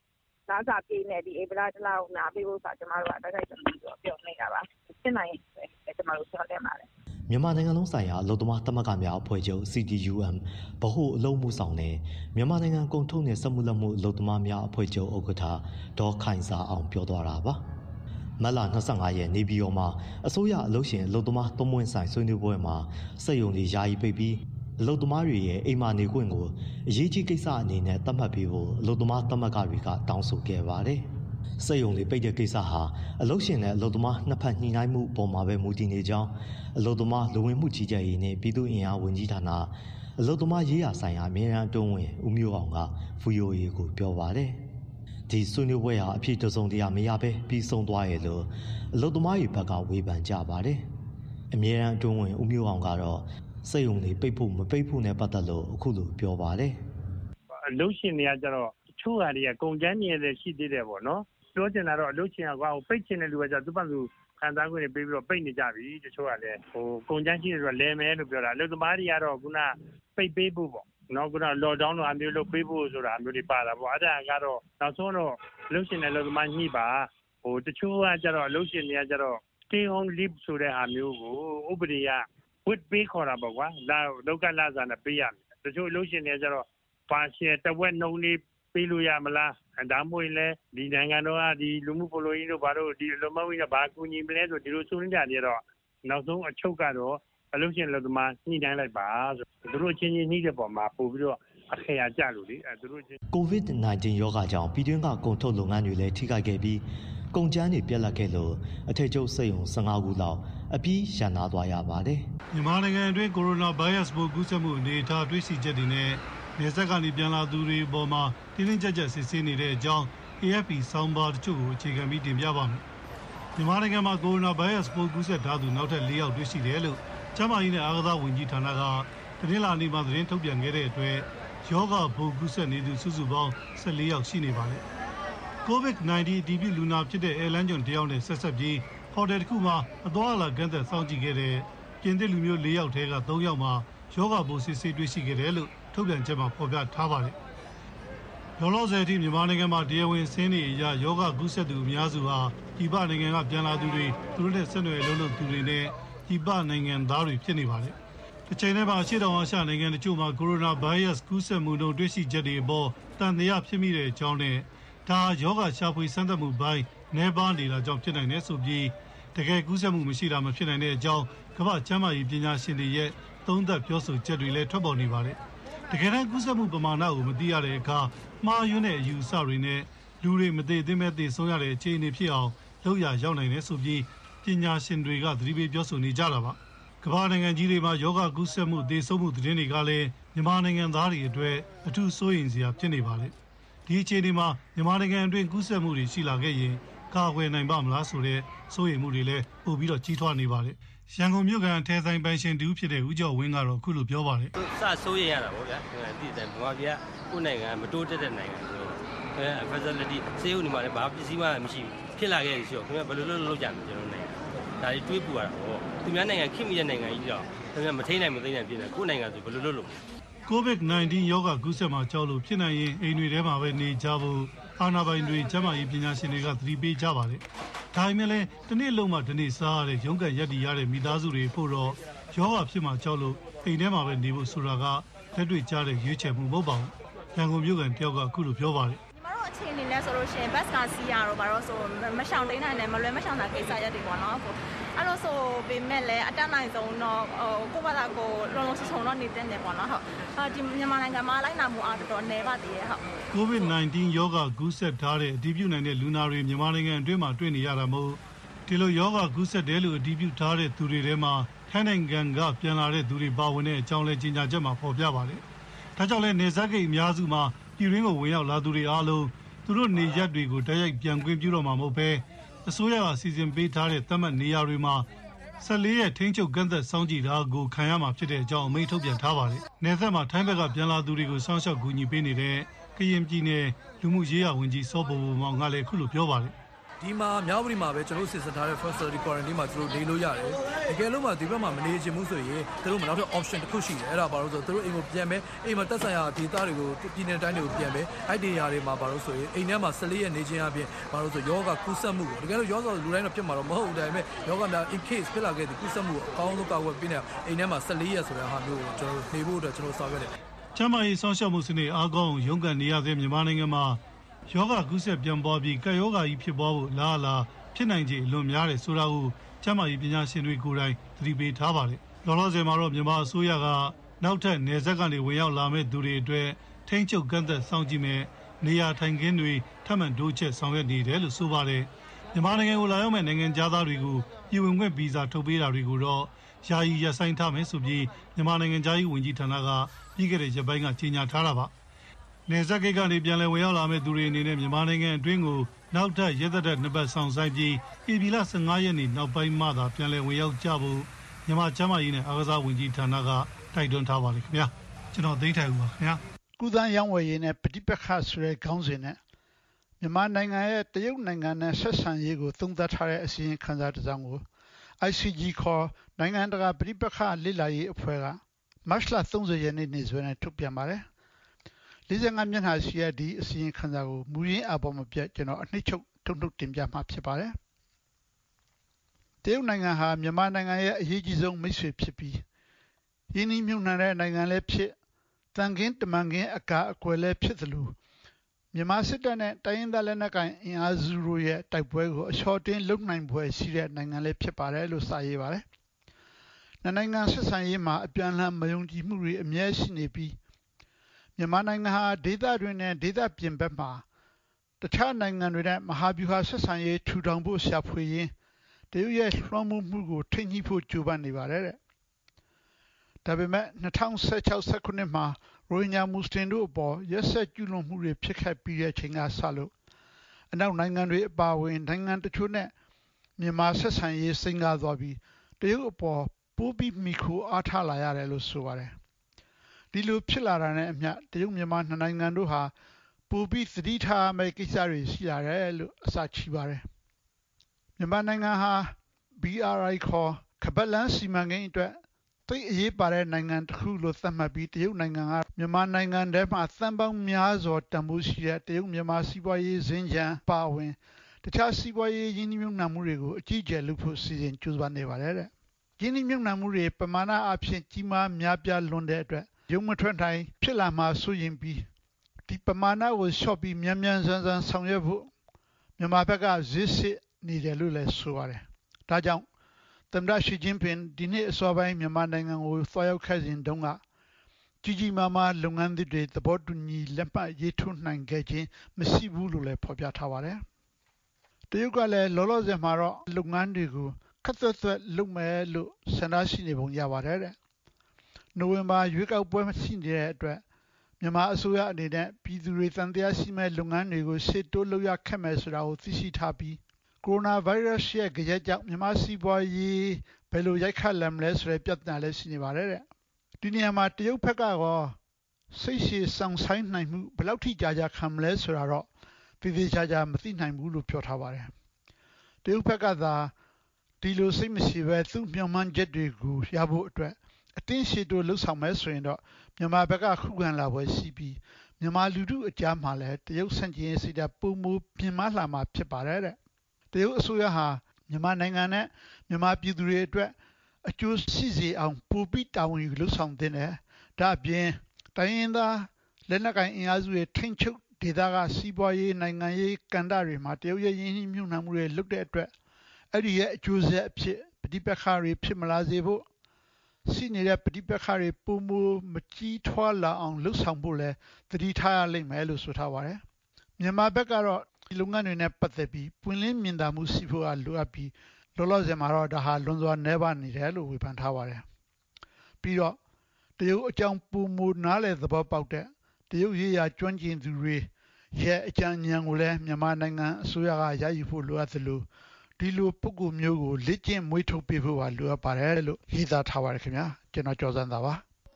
လာစာပြေးနေဒီဧပြီလတစ်လကိုနားပေးဖို့ဆိုကျွန်တော်တို့ကတိုက်ပြီးတော့ပြောနေတာပါဖြစ်နိုင်ရင်ကျွန်တော်တို့ပြောနေပါတယ်မြန်မာနိုင်ငံလုံးဆိုင်ရာအလုပ်သမားသမဂ္ဂများအဖွဲ့ချုပ် CTUM ဗဟိုအလုပ်မှုဆောင်နဲ့မြန်မာနိုင်ငံကုန်ထုတ်နဲ့စက်မှုလက်မှုအလုပ်သမားများအဖွဲ့ချုပ်ဥက္ကဋ္ဌဒေါ်ခိုင်စာအောင်ပြောသွားတာပါမတ်လ25ရက်နေပြည်တော်မှာအစိုးရအလုပ်ရှင်အလုပ်သမားသုံးပွင့်ဆိုင်ဆွေးနွေးပွဲမှာစက်ရုံတွေယာယီပိတ်ပြီးအလုပ်သမားတွေရဲ့အိမ်မာနေခွင့်ကိုအရေးကြီးကိစ္စအနေနဲ့သတ်မှတ်ပေးဖို့အလုပ်သမားသမဂ္ဂတွေကတောင်းဆိုခဲ့ပါတယ်။စက်ရုံတွေပိတ်တဲ့ကိစ္စဟာအလုပ်ရှင်နဲ့အလုပ်သမားနှစ်ဖက်ညှိနှိုင်းမှုပေါ်မှာပဲမူတည်နေကြောင်းအလုပ်သမားလူဝင်မှုကြီးကြပ်ရေးနဲ့ပြည်သူ့အင်အားဝန်ကြီးဌာနအလုပ်သမားရေးရာဆိုင်ရာအမြဲတမ်းအတွင်းဝင်ဦးမျိုးအောင်က VOA ကိုပြောပါတယ်။ဒီဆွေးနွေးပွဲဟာအဖြစ်တစုံတရာမရဘဲပြီးဆုံးသွားရဲ့လို့အလုပ်သမားတွေဘက်ကဝေဖန်ကြပါတယ်။အမြဲတမ်းအတွင်းဝင်ဦးမျိုးအောင်ကတော့စက်ရုံတွေပိတ်ဖို့မပိတ်ဖို့နဲ့ပတ်သက်လို့အခုလိုပြောပါတယ်။အလုပ်ရှင်တွေကကျတော့တချို့ဟာတွေကကုန်ကျန်းနေတဲ့ရှိသေးတယ်ပေါ့နော်။ပြောချင်တာတော့အလုပ်ရှင်ကပိတ်ချင်တဲ့လူကကျသူ့ဘက်သူခံစားခွင့်တွေပေးပြီးတော့ပိတ်နေကြပြီတချို့ကလည်းကုန်ကျန်းရှိတယ်ဆိုတော့လဲမယ်လို့ပြောတာအလုပ်သမားတွေကတော့ခုနပိတ်ပေးဖို့ပေါ့နော်ခုနလော့ဒေါင်းလိုအမျိုးလုပ်ပေးဖို့ဆိုတာအမျိုးတွေပါတာပေါ့အဲ့ဒါကတော့နောက်ဆုံးတော့အလုပ်ရှင်နဲ့အလုပ်သမားညှိပါတချို့ကကျတော့အလုပ်ရှင်တွေကကျတော့ stay home leave ဆိုတဲ့ဟာမျိုးကိုဥပဒေကဝစ်ပေးခေါ်တာပေါ့ကွာလောက်ကလာစားနဲ့ပေးရမယ်တချို့အလုပ်ရှင်တွေကျတော့ပါရှယ်တဝက်နှုံးလေးပေးလို့ရမလားဒါမှမဟုတ်လည်းဒီနိုင်ငံတော်ကဒီလူမှုဖလိုရင်းတို့ဘာလို့ဒီလူမဝင်ကဘာကူညီမလဲဆိုဒီလိုစိုးရင်းကြတယ်တော့နောက်ဆုံးအချုပ်ကတော့အလုပ်ရှင်လုပ်သမားညှိနှိုင်းလိုက်ပါဆိုသူတို့ချင်းချင်းနှိတဲ့ပုံမှာပို့ပြီးတော့အခရာကြလို့လေသူတို့ချင်း COVID-19 ရောဂါကြောင့်ပြည်တွင်းကကုန်ထုတ်လုပ်ငန်းတွေလည်းထိခိုက်ခဲ့ပြီးကုန်ကျန်းတွေပြက်လက်ခဲ့လို့အထည်ချုပ်စက်ရုံ15ခုလောက်အပြီးရန်နာသွားရပါတယ်။မြန်မာနိုင်ငံအတွင်းကိုရိုနာဗိုင်းရပ်စ်ပိုးကူးစက်မှုအနေအထားတွေ့ရှိချက်တွေနဲ့နေဆက်ကနေပြန်လာသူတွေပေါ်မှာတင်းတင်းကြပ်ကြပ်စစ်ဆေးနေတဲ့အကြောင်း AFP ဆောင်းပါးတချို့ကိုအခြေခံပြီးတင်ပြပါမယ်။မြန်မာနိုင်ငံမှာကိုရိုနာဗိုင်းရပ်စ်ပိုးကူးစက်ထားသူနောက်ထပ်4ယောက်တွေ့ရှိတယ်လို့ကျန်းမာရေးနဲ့အားကစားဝန်ကြီးဌာနကတနင်္လာနေ့မှာသတင်းထုတ်ပြန်ခဲ့တဲ့အတွက်ယောဂပိုးကူးစက်နေသူစုစုပေါင်း14ယောက်ရှိနေပါတယ်။ COVID-19 အတည်ပြုလူနာဖြစ်တဲ့အဲလန်ဂျွန်တယောက်နဲ့ဆက်ပြီးဟိုတယ်တစ်ခုမှာအသွားအလာကန့်သက်စောင့်ကြည့်ခဲ့တဲ့ပြင်သစ်လူမျိုး4ယောက်ထဲက3ယောက်မှာယောဂပိုးစစ်ဆေးတွေ့ရှိခဲ့တယ်လို့ထုတ်ပြန်ချက်မှာဖော်ပြထားပါတယ်။လောလောဆယ်အထိမြန်မာနိုင်ငံမှာတရားဝင်ဆင်းနေရယောဂကူးစက်သူအများစုဟာပြည်ပနိုင်ငံကပြန်လာသူတွေသူတို့နဲ့ဆက်နွယ်လုံးလုံးသူတွေနဲ့ပြည်ပနိုင်ငံသားတွေဖြစ်နေပါတယ်။တစ်ချိန်တည်းမှာရှေ့တောင်အာရှနိုင်ငံတချို့မှာကိုရိုနာဗိုင်းရပ်စ်ကူးစက်မှုတို့တွေ့ရှိချက်တွေအပေါ်တန်တရားဖြစ်မိတဲ့အကြောင်းနဲ့ဒါယောဂရှာဖွေစမ်းသပ်မှုပိုင်းနှဲပါနေတာကြောင့်ဖြစ်နိုင်တယ်ဆိုပြီးတကယ်ကူးစက်မှုမရှိတာမဖြစ်နိုင်တဲ့အကြောင်းကမ္ဘာ့ကျန်းမာရေးပညာရှင်တွေရဲ့သုံးသပ်ပြောဆိုချက်တွေလည်းထွက်ပေါ်နေပါတယ်။တကယ်တမ်းကူးစက်မှုပမာဏကိုမသိရတဲ့အခါမှားယွင်းတဲ့အယူအဆတွေနဲ့လူတွေမသေးသင့်မဲ့သေဆုံးရတဲ့အခြေအနေဖြစ်အောင်လုပ်ရရောက်နိုင်တယ်ဆိုပြီးပညာရှင်တွေကသတိပေးပြောဆိုနေကြတာပါ။ကမ္ဘာနိုင်ငံကြီးတွေမှာယောဂကူးစက်မှုသေဆုံးမှုသတင်းတွေကလည်းမြန်မာနိုင်ငံသားတွေအတွက်အထူးစိုးရိမ်စရာဖြစ်နေပါတယ်။ဒီအခြေအနေမှာမြန်မာနိုင်ငံအတွင်းကူးစက်မှုတွေရှိလာခဲ့ရင်ကာကွယ်နိုင်ပါမလားဆိုတဲ့စိုးရိမ်မှုတွေလည်းပိုပြီးတော့ကြီးထွားနေပါတယ်။ရန်ကုန်မြို့ကအထက်ဆိုင်ပိုင်ရှင်တူဖြစ်တဲ့ဦးကျော်ဝင်းကတော့အခုလိုပြောပါတယ်။စစိုးရိမ်ရတာပေါ့ဗျာ။ဒီတိုင်းဘာပြကိုယ်နိုင်ငံမတိုးတက်တဲ့နိုင်ငံဆိုတော့facility စေဦးနေမှာလည်းဘာပစ္စည်းမှမရှိဘူး။ဖြစ်လာခဲ့ပြီဆိုတော့ခင်ဗျဘယ်လိုလုပ်ကြမလဲကျွန်တော်နိုင်ငံ။ဒါတွေတွေးပူရတာပေါ့။သူများနိုင်ငံခင်မိတဲ့နိုင်ငံကြီးတော့ခင်ဗျမထိနိုင်မသိနိုင်ပြည်တယ်ကိုယ်နိုင်ငံဆိုဘယ်လိုလုပ် COVID-19 ရောဂါကူးစက်မှာကြောက်လို့ဖြစ်နိုင်ရင်အိမ်တွေထဲမှာပဲနေကြဖို့အာဏာပိုင်တွေကျန်းမာရေးပညာရှင်တွေကသတိပေးကြပါတယ်။ဒါပေမဲ့လည်းဒီနေ့လုံးမှဒီနေ့စားရတဲ့ရုံးကန်ရက်တီရတဲ့မိသားစုတွေဖို့တော့ရောဂါဖြစ်မှာကြောက်လို့အိမ်ထဲမှာပဲနေဖို့ဆိုတာကလက်တွေ့ကျတဲ့ရွေးချယ်မှုမဟုတ်ပါဘူး။ရန်ကုန်မြို့ကန်တယောက်ကအခုလိုပြောပါတယ်။အခြေအနေနဲ့ဆိုလို့ရှိရင်ဘတ်ကာစီးရတော့ဘာလို့ဆိုမရှောင်တိန်နိုင်နဲ့မလွယ်မရှောင်တာကိစ္စရက်တွေပေါ့နော်အဲ့လိုဆိုပေမဲ့လည်းအတက်နိုင်ဆုံးတော့ကိုယ့်ဘာသာကိုလုံးလုံးစုံတော့နေတဲ့နေပေါ့နော်ဟုတ်ဒီမြန်မာနိုင်ငံမှာလိုက်နာမှုအားတော်နေပါသေးရဲ့ဟုတ် COVID-19 ရောဂါကူးစက်ထားတဲ့အတည်ပြုနိုင်တဲ့လူနာတွေမြန်မာနိုင်ငံအတွင်းမှာတွေ့နေရတာမို့ဒီလိုရောဂါကူးစက်တယ်လို့အတည်ပြုထားတဲ့သူတွေထဲမှာထိုင်းနိုင်ငံကပြန်လာတဲ့သူတွေပါဝင်တဲ့အကြောင်းလည်းကြေညာချက်မှာဖော်ပြပါတယ်ဒါကြောင့်လည်းနေဆက်ကိတ်အများစုမှာပြည်ရင်းကိုဝင်ရောက်လာသူတွေအားလုံးသူတို့နေရက်တွေကိုတိုက်ရိုက်ပြန်ခွင့်ပြုတော့မှာမဟုတ်ပဲအစိုးရကစီစဉ်ပေးထားတဲ့သတ်မှတ်နေရာတွေမှာ14ရက်ထိန်းချုပ်ကန့်သက်စောင့်ကြည့်တာကိုခံရမှာဖြစ်တဲ့အကြောင်းအမိန့်ထုတ်ပြန်ထားပါတယ်။နေဆက်မှာထိုင်းဘက်ကပြန်လာသူတွေကိုစောင့်ရှောက်ကူညီပေးနေတဲ့ကရင်ပြည်နယ်လူမှုရေးရာဝန်ကြီးစောဘိုဘိုမောင်ကလည်းခုလိုပြောပါတယ်။ဒီမှာမြောက်ပြည်မှာပဲကျွန်တော်စစ်စင်ထားတဲ့ facility quarantine မှာသူတို့နေလို့ရတယ်တကယ်လို့မှဒီဘက်မှာမနေချင်ဘူးဆိုရင်သူတို့မနောက်ထပ် option တစ်ခုရှိတယ်အဲ့ဒါဘာလို့ဆိုသူတို့အိမ်ကိုပြန်မယ်အိမ်မှာတက်ဆိုင်ရာဒေသတွေကိုပြည်နယ်တိုင်းတွေကိုပြန်မယ်အဲ့ဒီနေရာတွေမှာဘာလို့ဆိုရင်အိမ်ထဲမှာ14ရက်နေခြင်းအပြင်ဘာလို့ဆိုယောဂကူးစက်မှုကိုတကယ်လို့ယောဂလူတိုင်းတော့ဖြစ်မှာတော့မဟုတ်ဘူးဒါပေမဲ့ယောဂများ in case ဖြစ်လာခဲ့တဲ့ကူးစက်မှုကိုအကောင်းဆုံးကာကွယ်ပေးနေအိမ်ထဲမှာ14ရက်ဆိုတဲ့ဟာမျိုးကိုကျွန်တော်နေဖို့အတွက်ကျွန်တော်ဆောင်ရွက်တယ်ကျန်းမာရေးစောင့်ရှောက်မှုစနစ်အားကောင်းရုန်းကန်နေရတဲ့မြန်မာနိုင်ငံမှာယောဂကူးစက်ပြန်ပွားပြီးကပ်ယောဂကြီးဖြစ်ပွားဖို့လားဖြစ်နိုင်ခြေလွန်များတယ်ဆိုတာကိုကျန်းမာရေးပညာရှင်တွေကိုယ်တိုင်သတိပေးထားပါတယ်လောလောဆယ်မှာတော့မြန်မာအစိုးရကနောက်ထပ်နယ်စပ်ကနေဝင်ရောက်လာမဲ့သူတွေအတွက်ထိန်းချုပ်ကန့်သက်စောင့်ကြည့်မဲ့နေရာထိုင်ခင်းတွေထပ်မံတိုးချဲ့ဆောင်ရွက်နေတယ်လို့ဆိုပါတယ်မြန်မာနိုင်ငံကိုလာရောက်မဲ့နိုင်ငံသားတွေကိုပြည်ဝင်ခွင့်ဗီဇာထုတ်ပေးတာတွေကိုတော့ယာယီရပ်ဆိုင်းထားမယ်ဆိုပြီးမြန်မာနိုင်ငံသားရေးဝန်ကြီးဌာနကပြီးခဲ့တဲ့ရက်ပိုင်းကကြေညာထားတာပါနယ်စပ်ဂိတ်ကနေပြန်လည်ဝင်ရောက်လာမဲ့သူတွေအနေနဲ့မြန်မာနိုင်ငံအတွင်းကိုနောက်ထပ်ရက်သက်နှစ်ပတ်ဆောင်ဆိုင်ပြီးပြည်ပြည်လ15ရက်နေ့နောက်ပိုင်းမှသာပြန်လည်ဝင်ရောက်ကြဖို့မြန်မာကျန်းမာရေးနဲ့အားကစားဝန်ကြီးဌာနကတိုက်တွန်းထားပါလိမ့်ခင်ဗျာကျွန်တော်သိထိုင်ဦးပါခင်ဗျာကုသန်းရောင်းဝယ်ရေးနဲ့ပဋိပက္ခဆိုတဲ့ခေါင်းစဉ်နဲ့မြန်မာနိုင်ငံရဲ့တရုတ်နိုင်ငံနဲ့ဆက်ဆံရေးကိုသုံးသပ်ထားတဲ့အစီရင်ခံစာတစ်စောင်ကို ICG ခေါ်နိုင်ငံတကာပဋိပက္ခလေ့လာရေးအဖွဲ့ကမတ်လ30ရက်နေ့နေ့စွဲနဲ့ထုတ်ပြန်ပါတယ်45မျက်နှာရှိတဲ့ဒီအစီရင်ခံစာကိုမူရင်းအပေါ်မပြတ်ကျွန်တော်အနှစ်ချုပ်ထုတ်တင်ပြမှာဖြစ်ပါတယ်တရုတ်နိုင်ငံဟာမြန်မာနိုင်ငံရဲ့အရေးကြီးဆုံးမိတ်ဆွေဖြစ်ပြီးရင်းနှီးမြှုပ်နှံတဲ့နိုင်ငံလည်းဖြစ်တန်ခင်းတမန်ခင်းအကာအကွယ်လည်းဖြစ်သလိုမြန်မာစစ်တပ်နဲ့တိုင်းရင်းသားလက်နက်ကိုင်အင်အားစုတို့ရဲ့တိုက်ပွဲကိုအလျှော့တင်းလုပ်နိုင်ဖွယ်ရှိတဲ့နိုင်ငံလည်းဖြစ်ပါတယ်လို့စာရေးပါတယ်နိုင်ငံဆက်ဆံရေးမှာအပြန်အလှန်မယုံကြည်မှုတွေအမြဲရှိနေပြီးမြန်မာနိုင်ငံဟာဒေသတွင်းနဲ့ဒေသပြင်ဘက်မှာတခြားနိုင်ငံတွေနဲ့မဟာဗျူဟာဆက်ဆံရေးထူထောင်ဖို့ရှာဖွေရင်းတရုတ်ရဲ့လွှမ်းမိုးမှုကိုထိန်းညှိဖို့ကြိုးပမ်းနေပါတယ်တဲ့ဒါပေမဲ့2016-19မှာရိုဟင်ဂျာမွတ်စလင်တို့အပေါ်ရက်စက်ကျူးလွန်မှုတွေဖြစ်ခဲ့ပြီးတဲ့ချိန်ကစလို့အနောက်နိုင်ငံတွေအပါအဝင်နိုင်ငံတချို့နဲ့မြန်မာဆက်ဆံရေးစိန်ကားသွားပြီးတရုတ်အပေါ်ပိုးပြီးမိခိုအားထားလာရတယ်လို့ဆိုပါတယ်ဒီလိုဖြစ်လာတာနဲ့အမျှတရုတ်မြန်မာနှစ်နိုင်ငံတို့ဟာပိုပြီးသတိထားမယ့်ကိစ္စတွေရှိလာတယ်လို့အစချီပါတယ်မြန်မာနိုင်ငံဟာ BRI ခေါ်ကမ္ဘာ့လမ်းစီမံကိန်းအတွက်သိအရေးပါတဲ့နိုင်ငံတစ်ခုလို့သတ်မှတ်ပြီးတရုတ်နိုင်ငံကမြန်မာနိုင်ငံထဲမှာသန်းပေါင်းများစွာတန်ဖိုးရှိတဲ့တရုတ်မြန်မာစီးပွားရေးစင်ကြံပါဝင်တခြားစီးပွားရေးရင်းနှီးမြှုပ်နှံမှုတွေကိုအကြီးအကျယ်လုပ်ဖို့စီစဉ်ကြိုးပမ်းနေပါတယ်တဲ့ရင်းနှီးမြှုပ်နှံမှုတွေပမာဏအဖြစ်ကြီးမားများပြားလွန်တဲ့အတွက်ရုံမထွက်နိုင်ဖြစ်လာမှစိုးရင်ပြီးဒီပမာဏကိုလျှော့ပြီးမြန်မြန်ဆန်ဆန်ဆောင်ရွက်ဖို့မြန်မာဘက်ကဈေးစစ်နေတယ်လို့လည်းဆိုပါတယ်ဒါကြောင့်သမ္မတရှီကျင်းပင်ဒီနေ့အစောပိုင်းမြန်မာနိုင်ငံကိုသွားရောက်ခဲ့စဉ်တုန်းကကြီးကြီးမားမားလုပ်ငန်းတွေသဘောတူညီလက်မှတ်ရေးထိုးနိုင်ခဲ့ခြင်းမရှိဘူးလို့လည်းဖော်ပြထားပါတယ်တရုတ်ကလည်းလောလောဆယ်မှာတော့လုပ်ငန်းတွေကိုခက်သွက်သွက်လုပ်မယ်လို့ဆန္ဒရှိနေပုံရပါတယ်တဲ့နိုဝင်ဘာရွေးကောက်ပွဲရှိနေတဲ့အတွက်မြန်မာအစိုးရအနေနဲ့ပြည်သူတွေတန်တရားရှိမဲ့လုပ်ငန်းတွေကိုရှေ့တိုးလုပ်ရခက်မယ်ဆိုတာကိုသိရှိထားပြီးကိုရိုနာဗိုင်းရပ်စ်ရဲ့ကြက်ကြောင့်မြန်မာစီးပွားရေးဘယ်လိုရိုက်ခတ်လာမလဲဆိုတဲ့ပြဿနာလည်းရှိနေပါတယ်တဲ့ဒီနေရာမှာတရုတ်ဘက်ကရောစိတ်ရှည်ဆောင်ဆိုင်နိုင်မှုဘယ်လောက်ထိကြာခံမလဲဆိုတာတော့သေသေးချာမသိနိုင်ဘူးလို့ပြောထားပါတယ်တရုတ်ဘက်ကသာဒီလိုစိတ်မရှိပဲသူ့မျှော်မှန်းချက်တွေကိုရဖို့အတွက်အတင်းရှေ့တိုးလှုပ်ဆောင်မယ်ဆိုရင်တော့မြန်မာဘက်ကခုခံလာပွဲရှိပြီးမြန်မာလူထုအကြားမှာလည်းတရုတ်ဆန့်ကျင်ရေးစိတ်ဓာတ်ပုံမူပြင်မာလာမှာဖြစ်ပါတယ်တဲ့တရုတ်အစိုးရဟာမြန်မာနိုင်ငံနဲ့မြန်မာပြည်သူတွေအတွက်အကျိုးရှိစေအောင်ပိုပြီးတာဝန်ယူလှုပ်ဆောင်သင့်တယ်ဒါအပြင်တိုင်းရင်းသားလက်နက်ကိုင်အင်အားစုတွေထိန်းချုပ်ဒေသကစီးပွားရေးနိုင်ငံရေးကဏ္ဍတွေမှာတရုတ်ရဲ့ရင်းနှီးမြှုပ်နှံမှုတွေလုပ်တဲ့အတွက်အဲ့ဒီရဲ့အကျိုးဆက်အဖြစ်ပဋိပက္ခတွေဖြစ်မလာစေဖို့ရှိနေတဲ့ပဋိပက္ခတွေပုံမမကြီးထွားလာအောင်လှုပ်ဆောင်ဖို့လဲသတိထားရလိမ့်မယ်လို့ဆိုထားပါတယ်မြန်မာဘက်ကတော့ဒီလုပ်ငန်းတွေနဲ့ပတ်သက်ပြီးပွင့်လင်းမြင်သာမှုရှိဖို့လိုအပ်ပြီးလောလောဆယ်မှာတော့ဒါဟာလွန်စွာနှဲပါနေတယ်လို့ဝေဖန်ထားပါတယ်ပြီးတော့တရုတ်အကြောင်းပုံမနားလေသဘောပေါက်တဲ့တရုတ်ရေးရာကျွမ်းကျင်သူတွေရဲ့အကြံဉာဏ်ကိုလည်းမြန်မာနိုင်ငံအစိုးရကရယူဖို့လိုအပ်သလိုဒီလိုပုဂ္ဂိုလ်မျိုးကိုလက်ကျင့်မွေးထုတ်ပေးဖို့လိုအပ်ပါတယ်လို့ရေးသားထားပါတယ်ခင်ဗျာကျွန်တော်ကျော်စံသာပါ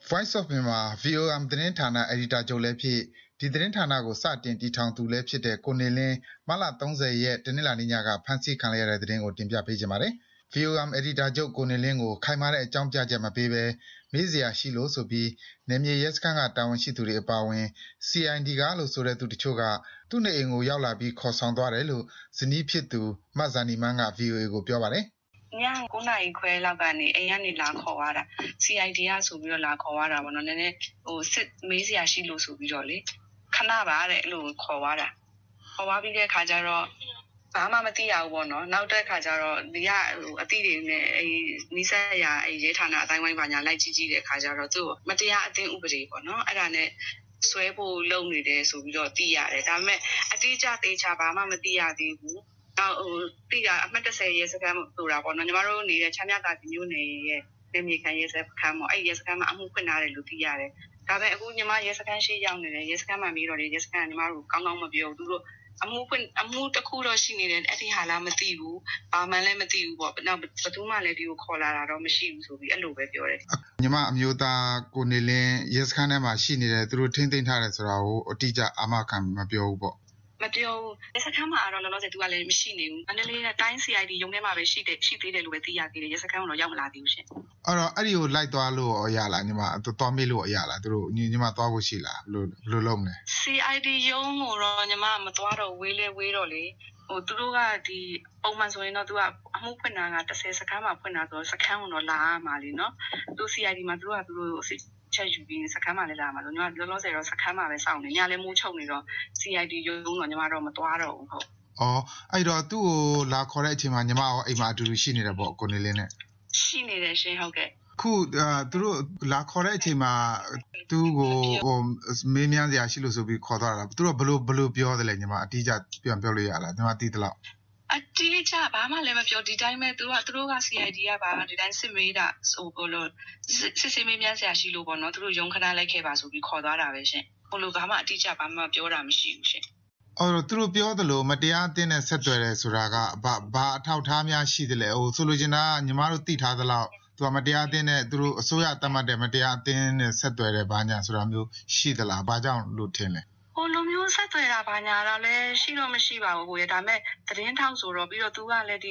Voice of Myanmar VOM သတင်းဌာနအယ်ဒီတာချုပ်လည်းဖြစ်ဒီသတင်းဌာနကိုစတင်တည်ထောင်သူလည်းဖြစ်တဲ့ကိုနေလင်းမလ30ရက်တနင်္လာနေ့ညကဖမ်းဆီးခံရတဲ့သတင်းကိုတင်ပြပေးကြပါမယ်။ VOM အယ်ဒီတာချုပ်ကိုနေလင်းကိုခိုင်မာတဲ့အကြောင်းပြချက်မပေးဘဲမေးစရာရှိလို့ဆိုပြီးနေမြေရဲစခန်းကတာဝန်ရှိသူတွေအပါအဝင် CID ကလို့ဆိုတဲ့သူတချို့ကသူ့နေအိမ်ကိုရောက်လာပြီးခေါ်ဆောင်သွားတယ်လို့ဇနီးဖြစ်သူမတ်ဇာနီမန်းက VOA ကိုပြောပါတယ်ည9နာရီခွဲလောက်ကနေအိမ်ကနေလာခေါ်သွားတာ CID ကဆိုပြီးတော့လာခေါ်သွားတာပေါ့နော်နည်းနည်းစစ်မေးစရာရှိလို့ဆိုပြီးတော့လေခဏပါတဲ့အဲ့လိုခေါ်သွားတာခေါ်သွားပြီးတဲ့ခါကျတော့ဘာမှမသိရဘူးပေါ့နော်နောက်တဲ့ခါကျတော့ဒီကအတိတွေနဲ့နီးစပ်ရာရဲဌာနအတိုင်းဝိုင်းပါညာလိုက်ကြည့်တဲ့ခါကျတော့သူ့မတရားအသင်းဥပဒေပေါ့နော်အဲ့ဒါနဲ့ဆွဲဖို့လုပ်နေတယ်ဆိုပြီးတော့သိရတယ်ဒါပေမဲ့အတိအကျသေချာဘာမှမသိရသေးဘူးနောက်တိကျအမှတ်30ရဲစခန်းဆိုတာပေါ့နော်ညီမတို့နေတဲ့ချမ်းမြတာဒီမျိုးနေရဲ့နေမြေခံရဲစခန်းပေါ့အဲ့ရဲစခန်းမှာအမှုဖွင့်ထားတယ်လို့သိရတယ်ဒါပေမဲ့အခုညီမရဲစခန်းရှိရောက်နေတယ်ရဲစခန်းမှာပြီးတော့ရဲစခန်းကညီမတို့ကောင်းကောင်းမပြောဘူးသူတို့အမှုတစ်ခုတော့ရှိနေတယ်အဲ့ဒီဟာလားမသိဘူးဘာမှလည်းမသိဘူးပေါ့နောက်ဘယ်သူမှလည်းဒီကိုခေါ်လာတာတော့မရှိဘူးဆိုပြီးအဲ့လိုပဲပြောတယ်ညီမအမျိုးသားကိုနေလင်းရဲစခန်းထဲမှာရှိနေတယ်သူတို့ထိမ့်သိမ်းထားတယ်ဆိုတာကိုအတိအကျအာမခံမပြောဘူးပေါ့မပြောဘူးရဲစခန်းမှာတော့လောလောဆယ်သူကလည်းမရှိနေဘူးအနည်းလေးနဲ့တိုင်း CID ရုံးထဲမှာပဲရှိသေးတယ်လို့ပဲသိရသေးတယ်ရဲစခန်းကတော့ရောက်မလာသေးဘူးရှင်အဲ့တော့အဲ့ဒီကိုလိုက်သွားလို့ရလားညီမသွားမေးလို့ရလားသူတို့ညီမသွားဖို့ရှိလားဘယ်လိုလုပ်မလဲ CID ရုံးကိုတော့ညီမမသွားတော့ဝေးတော့လေသူတို့ကဒီပုံမှန်ဆိုရင်တော့သူကအမှုဖွင့်တာက30စခန်းမှာဖွင့်တာဆိုတော့စခန်းကတော့လာရမှာလीเนาะသူ CID မှာသူတို့ချက်ယူပြီးစခန်းမှာလည်းလာမှာလို့ညီမလောလောဆယ်တော့စခန်းမှာပဲစောင့်နေညလည်းမိုးချုပ်နေတော့ CID ရုံးတော့ညီမတော့မသွားတော့ဘူးဟုတ်အဲ့တော့သူ့ကိုလာခေါ်တဲ့အချိန်မှာညီမရောအိမ်မှာအတူတူရှိနေတယ်ပေါ့ကိုနေလင်းနဲ့ရှိနေတယ်ရှင်ဟုတ်ကဲ့ခုသူတို့လာခေါ်တဲ့အချိန်မှာသူ့ကိုမေးမြန်းစရာရှိလို့ဆိုပြီးခေါ်သွားတာသူတို့ဘလို့ပြောတယ်လဲညီမအတိအကျပြန်ပြောလို့ရလားညီမသိသလောက်အတိအကျဘာမှလည်းမပြောဒီတိုင်းပဲသူတို့က CID ကပါဒီတိုင်းစစ်မေးတာဘလို့စစ်မေးမြန်းစရာရှိလို့ပေါ့နော်သူတို့ရုံးခဏလိုက်ခဲ့ပါဆိုပြီးခေါ်သွားတာပဲရှင်ဘလို့ဘာမှအတိအကျဘာမှပြောတာမရှိဘူးရှင်သူတို့ပြောသလိုမတရားအသင်းနဲ့ဆက်သွယ်တယ်ဆိုတာကဘာအထောက်ထားများရှိတယ်လဲဆိုလိုချင်တာကညီမတို့သိထားသလောက်သူကမတရားအသင်းနဲ့သူတို့အစိုးရတတ်မှတ်တယ်မတရားအသင်းနဲ့ဆက်သွယ်တယ်ဘာညာဆိုတာမျိုးရှိသလားဘာကြောင့်လို့ထင်လဲလိုမျိုးဆက်သွယ်တာဘာညာတော့လည်းရှိတော့မရှိပါဘူးကိုရဒါပေမဲ့သတင်းထောက်ဆိုတော့ပြီးတော့သူကလည်းဒီ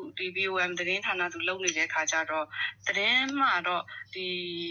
VOM သတင်းဌာနသူလုပ်နေတဲ့ခါကျတော့သတင်းမှာတော့ဒီ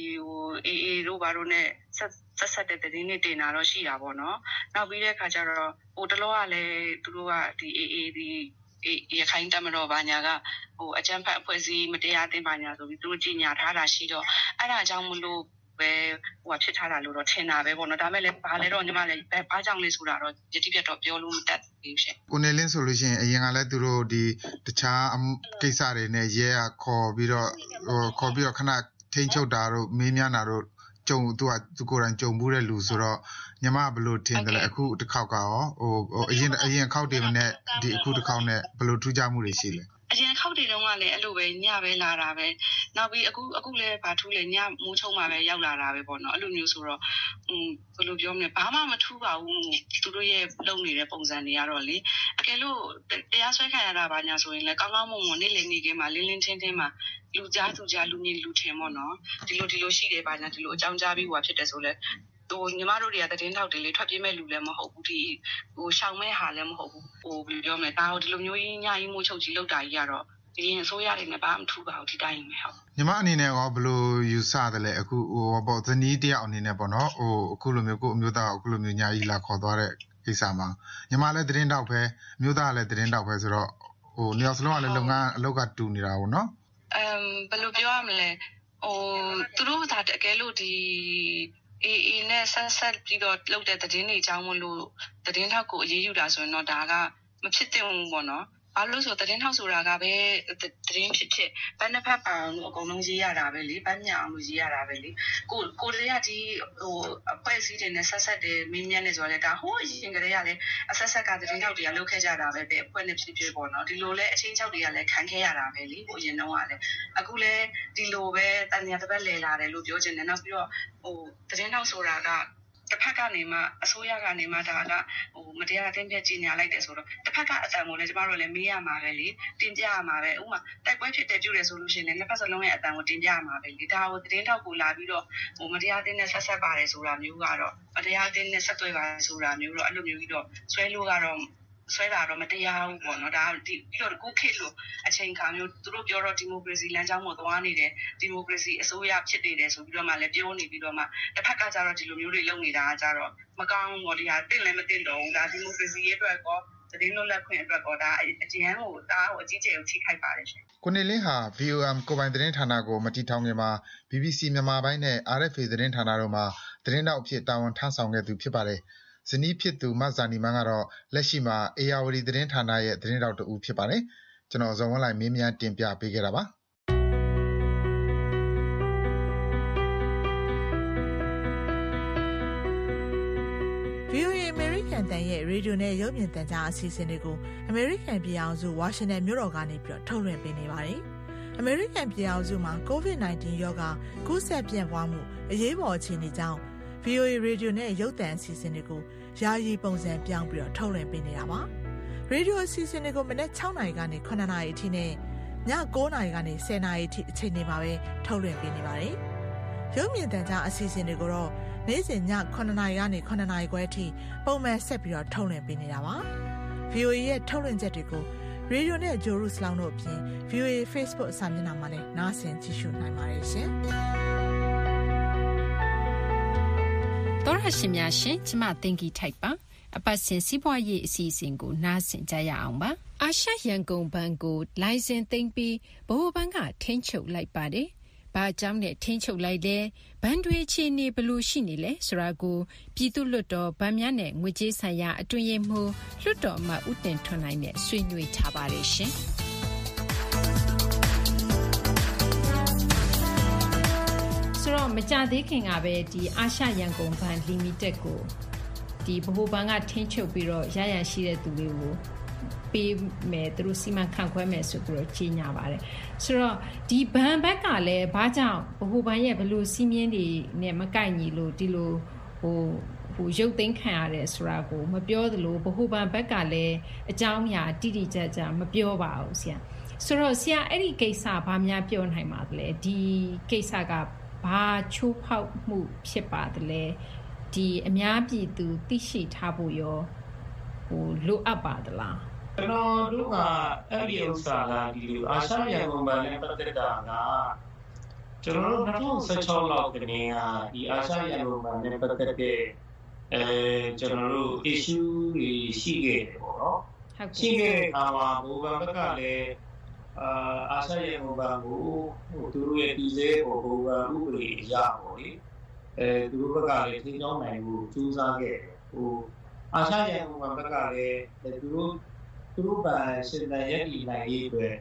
AA တို့ဘာလို့ ਨੇ ဆက်တဲ့သတင်းတွေတင်တာတော့ရှိတာပေါ့နော်နောက်ပြီးတဲ့ခါကျတော့တလောကလည်းသူတို့ကဒီ AA ဒီရခိုင်တမတော်ဘာညာကအကြမ်းဖက်အဖွဲ့အစည်းမတရားသင်းဘာညာဆိုပြီးသူတို့ကြီးညာထားတာရှိတော့အဲ့ဒါကြောင့်မလို့ပဲဖြစ်ထားတာလို့တော့ထင်တာပဲပေါ့နော်ဒါပေမဲ့လည်းဘာလဲတော့ညီမလည်းဘာကြောင့်လဲဆိုတာတော့ယတိပြတ်တော့ပြောလို့မတတ်ဘူးရှင်ကိုနေလင်းဆိုလို့ရှိရင်အရင်ကလည်းသူတို့ဒီတခြားကိစ္စတွေနဲ့ရဲခေါ်ပြီးတော့ခဏထိန်းချုပ်တာတို့မေးမြန်းတာတို့သူကိုယ်တိုင်ကြုံမှုတဲ့လူဆိုတော့ညီမဘယ်လိုထင်တယ်လဲအခုတစ်ခေါက်ကရောအရင်ခေါက်တွေနဲ့ဒီအခုတစ်ခေါက်နဲ့ဘယ်လိုထူးခြားမှုတွေရှိလဲအရင်ခေါက်တွေတုန်းကလည်းအဲ့လိုပဲညပဲလာတာပဲနောက်ပြီးအခုလည်းဘာထူးလဲညမိုးချုံမှပဲရောက်လာတာပဲပေါ့နော်အဲ့လိုမျိုးဆိုတော့ဘယ်လိုပြောမလဲဘာမှမထူးပါဘူးသူတို့ရဲ့လုပ်နေတဲ့ပုံစံတွေကတော့လေအကယ်လို့တရားစွဲခံရတာဘာညာဆိုရင်လည်းကောင်းကောင်းမွန်မွန်နေ့လည်နေ့ခင်းမှာလင်းလင်းထင်းထင်းမှာလူကြားသူကြားလူမြင်လူထင်ပေါ့နော်ဒီလိုရှိတယ်ဘာညာဒီလိုအကြောင်းကြားပြီးဖြစ်တယ်ဆိုလဲညီမတို့တွေကသတင်းထောက်တွေလေထွက်ပြေးမဲ့လူလည်းမဟုတ်ဘူးဒီရှောင်မဲ့ဟာလည်းမဟုတ်ဘူးဘယ်လိုပြောမလဲဒါဒီလိုမျိုးကြီးညကြီးမိုးချုပ်ကြီးလောက်တာကြီးကတော့ဒီရင်အစိုးရတွေနဲ့ဘာမှမထူးပါဘူးဒီတိုင်းပဲဟုတ်ညီမအနေနဲ့ရောဘယ်လိုယူဆတယ်လဲအခုပေါ့ဇနီးတယောက်အနေနဲ့ပေါ့နော်အခုလိုမျိုးကိုအမျိုးသားအခုလိုမျိုးညကြီးလာခေါ်သွားတဲ့ကိစ္စမှာညီမလည်းသတင်းထောက်ပဲအမျိုးသားလည်းသတင်းထောက်ပဲဆိုတော့နှစ်ယောက်စလုံးကလည်းလုပ်ငန်းအလုပ်ကတူနေတာပေါ့နော်ဘယ်လိုပြောရမလဲသူတို့ကတကယ်လို့ဒီAA နဲ့ဆက်ပြီးတော့လုပ်တဲ့သတင်းတွေအကြောင်းမလို့သတင်းထောက်ကိုအရေးယူတာဆိုရင်တော့ဒါကမဖြစ်သင့်ဘူးပေါ့နော်ဘာလို့ဆိုသတင်းထောက်ဆိုတာကပဲသတင်းဖြစ်ဘယ်နှစ်ဖက်ပါအောင်လို့အကုန်လုံးရေးရတာပဲလေဗတ်ညအောင်လို့ရေးရတာပဲလေကိုလေးကဒီအဖွဲ့အစည်းတွေနဲ့ဆက်တယ်မင်းမြတ်နဲ့ဆိုတော့ဒါဟိုအရင်ကတည်းကလည်းအဆက်ကသတင်းထောက်တွေကလုပ်ခဲ့ကြတာပဲအဖွဲ့နဲ့ဖြစ်ပေါ့နော်ဒီလိုလဲအချင်းချောက်တွေကလည်းခံခဲ့ရတာပဲလေဟိုအရင်တော့ကလည်းအခုလဲဒီလိုပဲတန်ညာတစ်ပတ်လဲလာတယ်လို့ပြောချင်တယ်နောက်ပြီးတော့သတင်းထောက်ဆိုတာကတစ်ဖက်ကနေမှအစိုးရကနေမှဒါကမတရားအသင်းပြကြီးညာလိုက်တယ်ဆိုတော့တစ်ဖက်ကအတန်ကိုလည်းကျမတို့လည်းမေးရမှာပဲလေတင်ပြရမှာပဲဥပမာတိုက်ပွဲဖြစ်တယ်ပြုတယ်ဆိုလို့ရှိရင်လည်းနှစ်ဖက်စလုံးရဲ့အတန်ကိုတင်ပြရမှာပဲလေဒါကိုသတင်းထောက်ကိုလာပြီးတော့မတရားအသင်းနဲ့ဆက်ပါတယ်ဆိုတာမျိုးကတော့မတရားအသင်းနဲ့ဆက်သွယ်ပါတယ်ဆိုတာမျိုးတော့အဲ့လိုမျိုးကြီးတော့ဆွဲလို့ကတော့ဆွဲတာတော့မတရားဘူးပေါ့နော်ဒါပြီးတော့ကိုခေတ်လို့အချိန်ခါမျိုးသူတို့ပြောတော့ဒီမိုကရေစီလမ်းကြောင်းကိုသွားနေတယ်ဒီမိုကရေစီအစိုးရဖြစ်နေတယ်ဆိုပြီးတော့မှလည်းပြောနေပြီးတော့မှတစ်ဖက်ကကြတော့ဒီလိုမျိုးတွေလုပ်နေတာကြတော့မကောင်းဘူးဒီဟာတင့်လည်းမတင့်တော့ဘူးဒါဒီမိုကရေစီရဲ့အတွက်ကောသတင်းလွတ်လပ်ခွင့်အတွက်ကောဒါအကျဉ်းကိုဒါကိုအကြီးကျယ်ကိုထိခိုက်ပါတယ်ရှင်ကိုနေလင်းဟာ VOM ကိုပိုင်သတင်းဌာနကိုမတီထောင်ခင်မှာ BBC မြန်မာပိုင်းနဲ့ RFA သတင်းဌာနတို့မှာသတင်းတောက်အဖြစ်တာဝန်ထမ်းဆောင်ခဲ့သူဖြစ်ပါတယ်ဇနီးဖြစ်သူမဇာနီမန်းကတော့လက်ရှိမှာအေယာဝတီသတင်းဌာနရဲ့သတင်းတောက်တူဖြစ်ပါတယ်ကျွန်တော်ဇော်ဝင်းလှိုင်မေးမြန်းတင်ပြပေးခဲ့တာပါ VOA American တန်ရဲ့ရေဒီယိုနဲ့ရုပ်မြင်သံကြားအစီအစဉ်တွေကို American ပြည်အောင်စု Washington မြို့တော်ကနေပြီးတော့ထုတ်လွှင့်ပေးနေပါတယ်။ American ပြည်အောင်စုမှာ COVID-19 ရောဂါကူးစက်ပြန့်ပွားမှုအရေးပေါ်အခြေအနေကြောင့် VOA ရေဒီယိုနဲ့ရုပ်သံအစီအစဉ်တွေကိုယာယီပုံစံပြောင်းပြီးတော့ထုတ်လွှင့်ပေးနေတာပါ။ရေဒီယိုအစီအစဉ်တွေကိုမနက်6နာရီကနေ9နာရီအထိနဲ့ည9နာရီကနေ10နာရီအထိအချိန်တွေမှာပဲထုတ်လွှင့်ပေးနေပါတယ်။ရုပ်မြင်သံကြားအစီအစဉ်တွေကိုတော့နေ့စဉ်ည9နာရီကနေ9နာရီခွဲအထိပုံမှန်ဆက်ပြီးတော့ထုတ်လွှင့်ပေးနေတာပါ။ VOA ရဲ့ထုတ်လွှင့်ချက်တွေကိုရေဒီယိုနဲ့ဂျိုရုစလောင်းတို့အပြင် VOA Facebook စာမျက်နှာမှာလည်းနားဆင်ကြည့်ရှုနိုင်ပါတယ်ရှင်။တော်ရရှိများရှင်ကျမသင်္ကီထိုက်ပါအပတ်စဉ်စီးပွားရေးအစီအစဉ်ကိုနားဆင်ကြရအောင်ပါအာရှရန်ကုန်ဘဏ်ကိုလိုင်စင်သိမ်းပြီးဗဟိုဘဏ်ကထိန်းချုပ်လိုက်ပါတယ်ဘာကြောင့်နဲ့ထိန်းချုပ်လိုက်လဲဘဏ်တွေအခြေအနေဘယ်လိုရှိနေလဲဆိုတာကိုပြည်သူ့လွှတ်တော်ဗဏ်များနဲ့ငွေကြေးဆိုင်ရာအတွင်းရေးမှူးလွှတ်တော်အမတ်ဦးတင်ထွန်းနိုင်နဲ့ဆွေးနွေးထားပါတယ်ရှင်ဆိုတော့မကြသေးခင်ကပဲဒီအာရှရန်ကုန်ဘဏ်လီမိတက်ကိုဒီဗဟိုဘဏ်ကထိန်းချုပ်ပြီးတော့ရရရှိတဲ့သူတွေကိုပေးမယ်သူတို့စီမံခန့်ခွဲမယ်ဆိုပြီးတော့ကြီးညာပါတယ်ဆိုတော့ဒီဘဏ်ဘက်ကလည်းဘာကြောင့်ဗဟိုဘဏ်ရဲ့ဘယ်လိုစီးမြင်တွေနဲ့မကိုက်ညီလို့ဒီလိုဟိုရုပ်သိမ်းခံရတယ်ဆိုတာကိုမပြောသလိုဗဟိုဘဏ်ဘက်ကလည်းအကြောင်းအရာတိတိကျကျမပြောပါဘူးဆရာဆိုတော့ဆရာအဲ့ဒီကိစ္စဘာများပြောနိုင်ပါသလဲဒီကိစ္စကဘာချိုးဖောက်မှုဖြစ်ပါတယ်လဲဒီအများပြည်သူသိရှိထားဖို့ရောဟိုလိုအပ်ပါသလားကျွန်တော်တို့ကအဲ့ဒီဥစ္စာကဒီလိုအာရှရန်ကုန်ဘဏ်နဲ့ပတ်သက်တာကကျွန်တော်တို့2016လောက်ကနေကဒီအာရှရန်ကုန်ဘဏ်နဲ့ပတ်သက်တဲ့ကျွန်တော်တို့ issue တွေရှိခဲ့တယ်ပေါ့နော်ရှိခဲ့တဲ့အခါမှာဘိုးဘဏ်ဘက်ကလည်းအာရှရန်ကုန်ဘဏ်ကိုသူတို့ရဲ့ဒီစေဘိုးဘဏ်ဥပဒေအရပေါ့လေသူတို့ဘက်ကလည်းထိန်းကျောင်းနိုင်မှုစူးစမ်းခဲ့တယ်ဟိုအာရှရန်ကုန်ဘဏ်ဘက်ကလည်းသူတို့ဘဏ်ရှင်သန်ရက်ဒီနိုင်ရေးအတွက်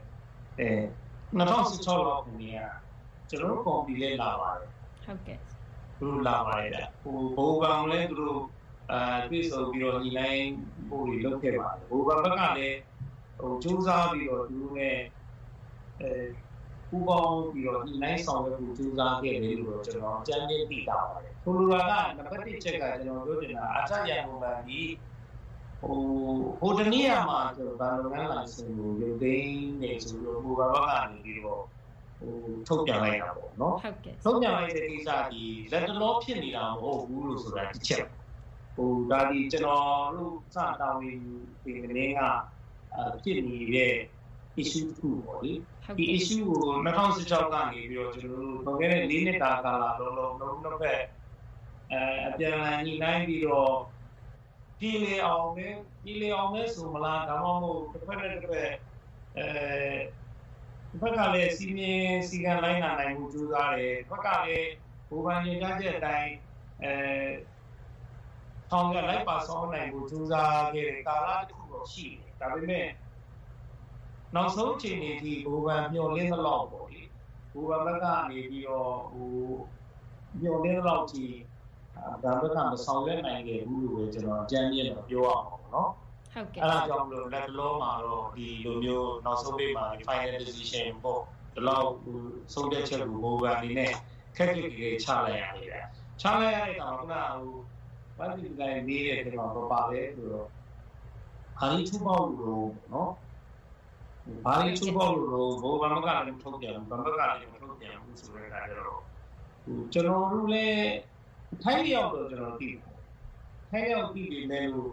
2016လောက်ကနေကကျွန်တော်တို့ကွန်ပီလေးလာပါတယ်ဟုတ်ကဲ့သူတို့လာပါတယ်ဗျဟိုဘိုးဘဏ်လည်းသူတို့တွေ့ဆုံပြီးတော့ညီနိုင်ဖို့လုပ်ခဲ့ပါတယ်ဘိုးဘဏ်ဘက်ကလည်းဟိုစူးစမ်းပြီးတော့သူတို့နဲ့ပူပေါင်းပြီးတော့ညီနိုင်ဆောင်ရွက်ဖို့စူးစမ်းခဲ့တယ်လို့ကျွန်တော်အကြမ်းဖျင်းသိတာပါတယ်ဆိုလိုတာကနံပါတ်1ချက်ကကျွန်တော်ပြောချင်တာအာရှရန်ကုန်ဘဏ်ကြီးဟိုတနည်းအားမှာကျွန်တော်ဗန်လိုငန်းလိုင်စင်ကိုရုပ်သိမ်းနေဆိုလို့ဟိုဘက်ကနေပြီးတော့ထုတ်ပြန်လိုက်တာပေါ့နော်ဟုတ်ကဲ့ထုတ်ပြန်လိုက်တဲ့ကိစ္စကြီးလက်တလောဖြစ်နေတာမဟုတ်ဘူးလို့ဆိုတာတစ်ချက်ဟိုဒါဒီကျွန်တော်တို့စတာဝန်ဒီနေ့ကဖြစ်နေတဲ့ issue 2ပေါ့လေဒီ issue ကို2016ကနေပြီးတော့ကျွန်တော်တို့ပုံခဲ့တဲ့၄နှစ်တာကာလလုံးတစ်ဖက်အပြန်အလှန်ညှိနှိုင်းပြီးတော့ပြည်လေအောင်ပဲဆိုမလားဒါမှမဟုတ်တစ်ဖက်နဲ့တစ်ဖက်တစ်ဖက်ကလည်းစီမင်းစီကံလိုက်နိုင်မှုကြိုးစားတယ်တစ်ဖက်ကလည်းဘူပန်ညွှန်ကြားချက်အတိုင်းဆောင်ရလိုက်ပါဆောင်နိုင်မှုကြိုးစားခဲ့တဲ့ကာလတစ်ခုတော့ရှိတယ်ဒါပေမဲ့နောက်ဆုံးချိန်နေဒီဘူပန်မျောလင်းသလောက်ပေါ့လေဘူပန်ဘက်ကနေပြီးတော့ဟိုမျောလင်းသလောက်ကြီးဒါဘက်ကမဆောင်ရွက်နိုင်ခဲ့ဘူးလို့ပဲကျွန်တော်အကြမ်းမြင်တော့ပြောရအောင်ပေါ့နော်ဟုတ်ကဲ့အဲ့ဒါကြောင့်မလို့လက်တလုံးမှာတော့ဒီလိုမျိုးနောက်ဆုံးပေးမှာ final decision ပေါ့ဒီလောက်ဆုံးဖြတ်ချက်ကိုဘိုးဘန်အနေနဲ့ခက်ခက်ကြီးချလိုက်ရတယ်ချလိုက်ရတဲ့ကောင်ကဟိုဘာဒီတိုင်းနေတဲ့ဒီမှာပါလေဆိုတော့ဟာဒီချိုးပေါက်လို့နော်ဘာဒီချိုးပေါက်လို့ဘောဘာမကလည်းထုတ်ပြန်ဘာမကလည်းထုတ်ပြန်ဘူးဆိုတဲ့အခါကျတော့ကျွန်တော်တို့လည်းထိုင်းရောက်တော့ကျွန်တော်သိတယ်ထိုင်းရောက်ပြီးပြီလေလို့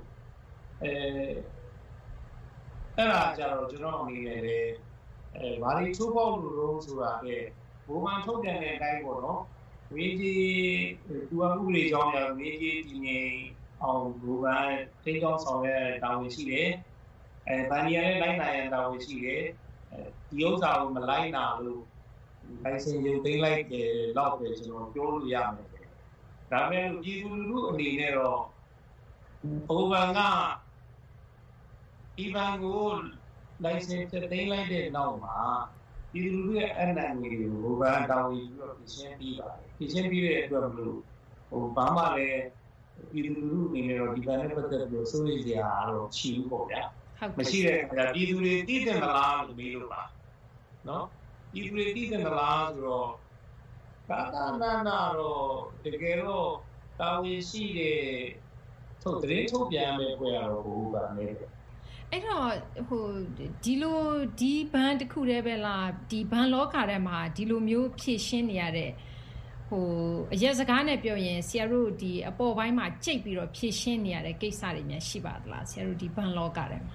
အဲ့ဒါကြတော့ကျွန်တော်အနေနဲ့လည်းဘာဒီချိုးပေါက်လို့ဆိုတာကဘောမှန်ထုတ်ပြန်တဲ့အတိုင်းပေါ့နော်ဝေကြီးသူကဥပဒေကြောင်းအရဝေကြီးဒီနေအောင်ဘူပန်ထိန်းကျောင်းဆောင်ရတဲ့တာဝန်ရှိတယ်ဗန်နီယာနဲ့လိုက်နိုင်ရတဲ့တာဝန်ရှိတယ်ဒီဥစ္စာကိုမလိုက်နာလို့လိုင်စင်ရုပ်သိမ်းလိုက်တယ်လောက်ပဲကျွန်တော်ပြောလို့ရမယ်ဒါပေမဲ့ပြည်သူလူထုအနေနဲ့တော့ဘူပန်ကဒီဘန်ကိုလိုင်စင်သိမ်းလိုက်တဲ့နောက်မှာဒီလူတွေရဲ့အနံ့တွေကိုဘူပန်တောင်းပြီးတော့ပြင်ရှင်းပြီးပါတယ်ပြင်ရှင်းပြီးတဲ့အတွက်မလို့ဘာမှလည်းပြည်သူလူထုအနေနဲ့တော့ဒီဘန်နဲ့ပတ်သက်ပြီးစိုးရိမ်စရာတော့ရှိဘူးပေါ့ဗျာမရှိတဲ့အခါကျပြည်သူတွေသိတဲ့မလားလို့မေးလို့ပါနော်ပြည်သူတွေသိတဲ့မလားဆိုတော့ကာကနာနာတော့တကယ်တော့တာဝန်ရှိတဲ့သတင်းထုတ်ပြန်မဲ့ဖွဲ့ရတော့ဘူပန်နဲ့အဲ့တော့ဒီဘန်တစ်ခုတည်းပဲလားဒီဘန်လောကထဲမှာဒီလိုမျိုးဖြည့်ရှင်းနေရတဲ့အရက်စကားနဲ့ပြောရင်ဆရာတို့ဒီအပေါ်ပိုင်းမှာကြိတ်ပြီးတော့ဖြည့်ရှင်းနေရတဲ့ကိစ္စတွေများရှိပါသလားဆရာတို့ဒီဘန်လောကထဲမှာ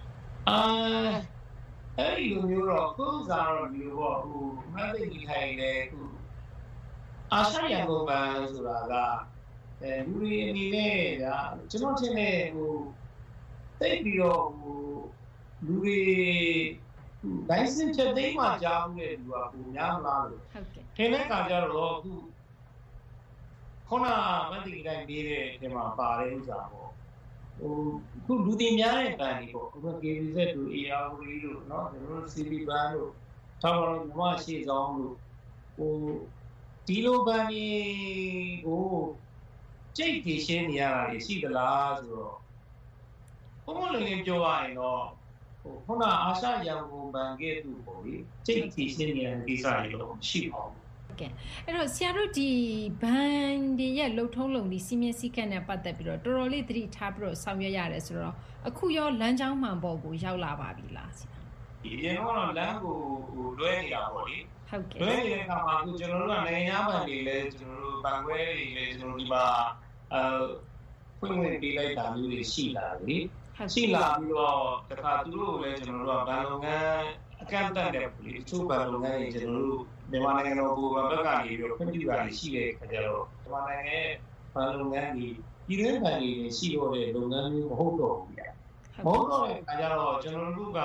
အဲ့ဒီလိုမျိုးတော့ကိုယ်စားတော့ဒီလိုပေါ့မသိဒီခိုင်လေအာရှရန်ကုန်ဘန်ဆိုတာကလူတွေအနေနဲ့ကကျွန်တော်ထင်တယ်တိတ်ပြီးတော့လူတွေဒိုင်းစင်ချက်သိမ်းမှကြားမှုတဲ့လူကပုံများမလားလို့ဟုတ်ကဲ့ခင်းတဲ့ခါကျတော့ခုနမသိတိုင်းပြီးတဲ့ဒီမှာပါတဲ့ဥစ္စာပေါ့ခုလူတွေများတဲ့ဘန်တွေပေါ့ခု KBZ တို့ AR တို့เนาะကျွန်တော်တို့ CB ဘန်တို့ထောက်တော်မရှိဆောင်လို့ဒီလိုဘန်တွေကိုကြိတ်တည်ရှင်းနေရတာရှိသလားဆိုတော့ဘုံလင်းပြောရရင်တော့ခုနအာရှရန်ကုန်ဘန်ကဲ့သို့ပေါ့လေကြိတ်တည်ရှင်းနေတဲ့ကိစ္စတွေတော့ရှိပါဘူးကဲအဲ့တော့ဆရာတို့ဒီဘန်တွေရဲ့လှုပ်ထုံးလုံဒီစီမင်းစည်းကမ်းနဲ့ပတ်သက်ပြီးတော့တော်တော်လေးသတိထားပြီးတော့ဆောင်ရွက်ရတယ်ဆိုတော့အခုရောလမ်းကြောင်းမှန်ပေါ်ကိုရောက်လာပါပြီလားဆရာဒီရင်တော့လမ်းကိုလွဲနေတာပေါ့လေဟုတ်ကဲ့လွဲနေတဲ့အခါမှာအခုကျွန်တော်တို့ကနိုင်ငံဘန်တွေလည်းကျွန်တော်တို့ဘန်ခွဲတွေလည်းကျွန်တော်ဒီမှာဖွင့်ဝင်ပေးလိုက်တာမျိုးတွေရှိလာတယ်ရှိလာပြီးတော့တခါသူတို့ကိုလည်းကျွန်တော်တို့ကဘန်လုပ်ငန်းအကန့်အသတ်တဲ့တချို့ဘန်လုပ်ငန်းတွေကျွန်တော်တို့မြန်မာနိုင်ငံတော်ဘူပန်ဘက်ကနေပြီးတော့ခွင့်ပြုတာရှိတဲ့အခါကျတော့မြန်မာနိုင်ငံရဲ့ဘန်လုပ်ငန်းတွေပြည်တွင်းဘန်တွေရှိတော့တဲ့လုပ်ငန်းမျိုးမဟုတ်တော့ဘူးဗျာမဟုတ်တော့တဲ့အခါကျတော့ကျွန်တော်တို့က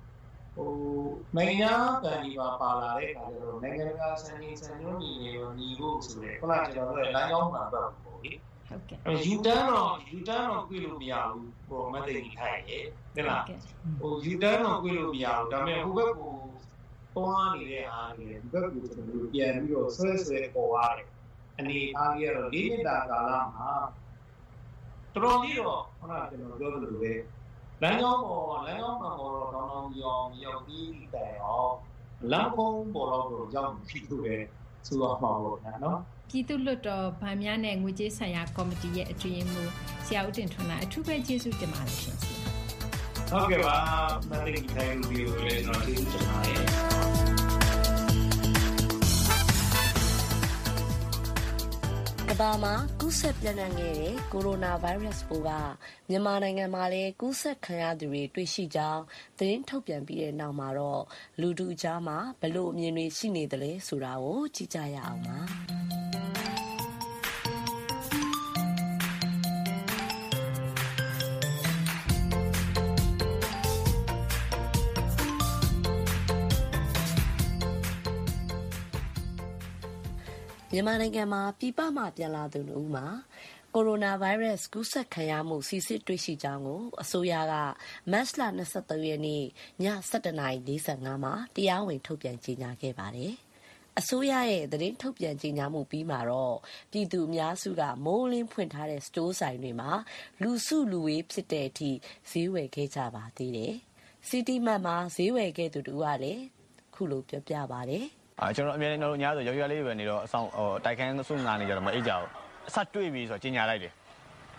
နိုင်ငံဘန်ဒီပါလာတဲ့အခါကျတော့နိုင်ငံတကာစံချိန်စံညွှန်းတွေနဲ့ညီဖို့ဆိုတဲ့ခုနကကျွန်တော်တို့လမ်းကြောင်းမှာပေါ့လေဟုတ်ကဲ့ယူတန်းတော့ကြွေးလို့မရဘူးဟိုမသိနေထိုင်ရဲ့ဟုတ်လားယူတန်းတော့ကြွေးလို့မရဘူးဒါပေမဲ့ဟိုဘက်ကိုသွားနေတဲ့အားတွေဒီဘက်ကိုကျွန်တော်တို့ပြန်ပြီးတော့ဆွဲပေါ်ရတယ်အနေအားကြီးကတော့၄နှစ်တာကာလမှာတော်တော်ကြီးတော့ခုနကကျွန်တော်ပြောသလိုပဲလမ်းကြောင်းမှာတော့တောင်းရောက်ပြီးတိုင်အောင်လမ်းဖုံးပေါ်တော့ရောက်ပြီးသူပဲဆိုတော့မှာပေါ့နော်ပြည်သူ့လွှတ်တော်ဗန်များနဲ့ငွေကြေးဆိုင်ရာကော်မတီရဲ့အတွင်းရေးမှူးဆရာဦးတင်ထွန်းလာအထူးပဲကျေးဇူးတင်ပါတယ်ရှင်ဟုတ်ကဲ့ပါမသိကိထိုင်လူတွေလည်းကျွန်တော်ကျေးဇူးတင်ပါတယ်ကမ္ဘာမှာကူးစက်ပြန့်နှံ့ခဲ့တဲ့ကိုရိုနာဗိုင်းရပ်စ်ပိုးကမြန်မာနိုင်ငံမှာလည်းကူးစက်ခံရသူတွေတွေ့ရှိကြောင်းသတင်းထုတ်ပြန်ပြီးတဲ့နောက်မှာတော့လူထုအကြားမှာဘလို့အမြင်တွေရှိနေသလဲဆိုတာကိုကြည့်ကြရအောင်ပါမြန်မာနိုင်ငံမှာပြည်ပမှပြန်လာသူတို့မှာကိုရိုနာဗိုင်းရပ်စ်ကူးစက်ခံရမှုစစ်ဆေးတွေ့ရှိကြောင်းကိုအစိုးရကမတ်လ23ရက်နေ့ည 7:45 မှာတရားဝင်ထုတ်ပြန်ကြေညာခဲ့ပါတယ်။အစိုးရရဲ့သတင်းထုတ်ပြန်ကြေညာမှုပြီးမှာတော့ပြည်သူအများစုကမိုးလင်းဖွင့်ထားတဲ့စတိုးဆိုင်တွေမှာလူစုလူဝေးဖြစ်တဲ့အထိဈေးဝယ်ခဲ့ကြပါသေးတယ်။ City Mart မှာဈေးဝယ်ခဲ့သူတို့ကလည်းခုလိုပြောပြပါတယ်ကျွန်တော်အများကြီးညဆိုရွာလေးပဲနေတော့အဆောင်တိုက်ခန်းစုငါနေကြတော့မအိတ်ကြဘူးအဆက်တွေ့ပြီဆိုတော့ကြီးညာလိုက်တယ်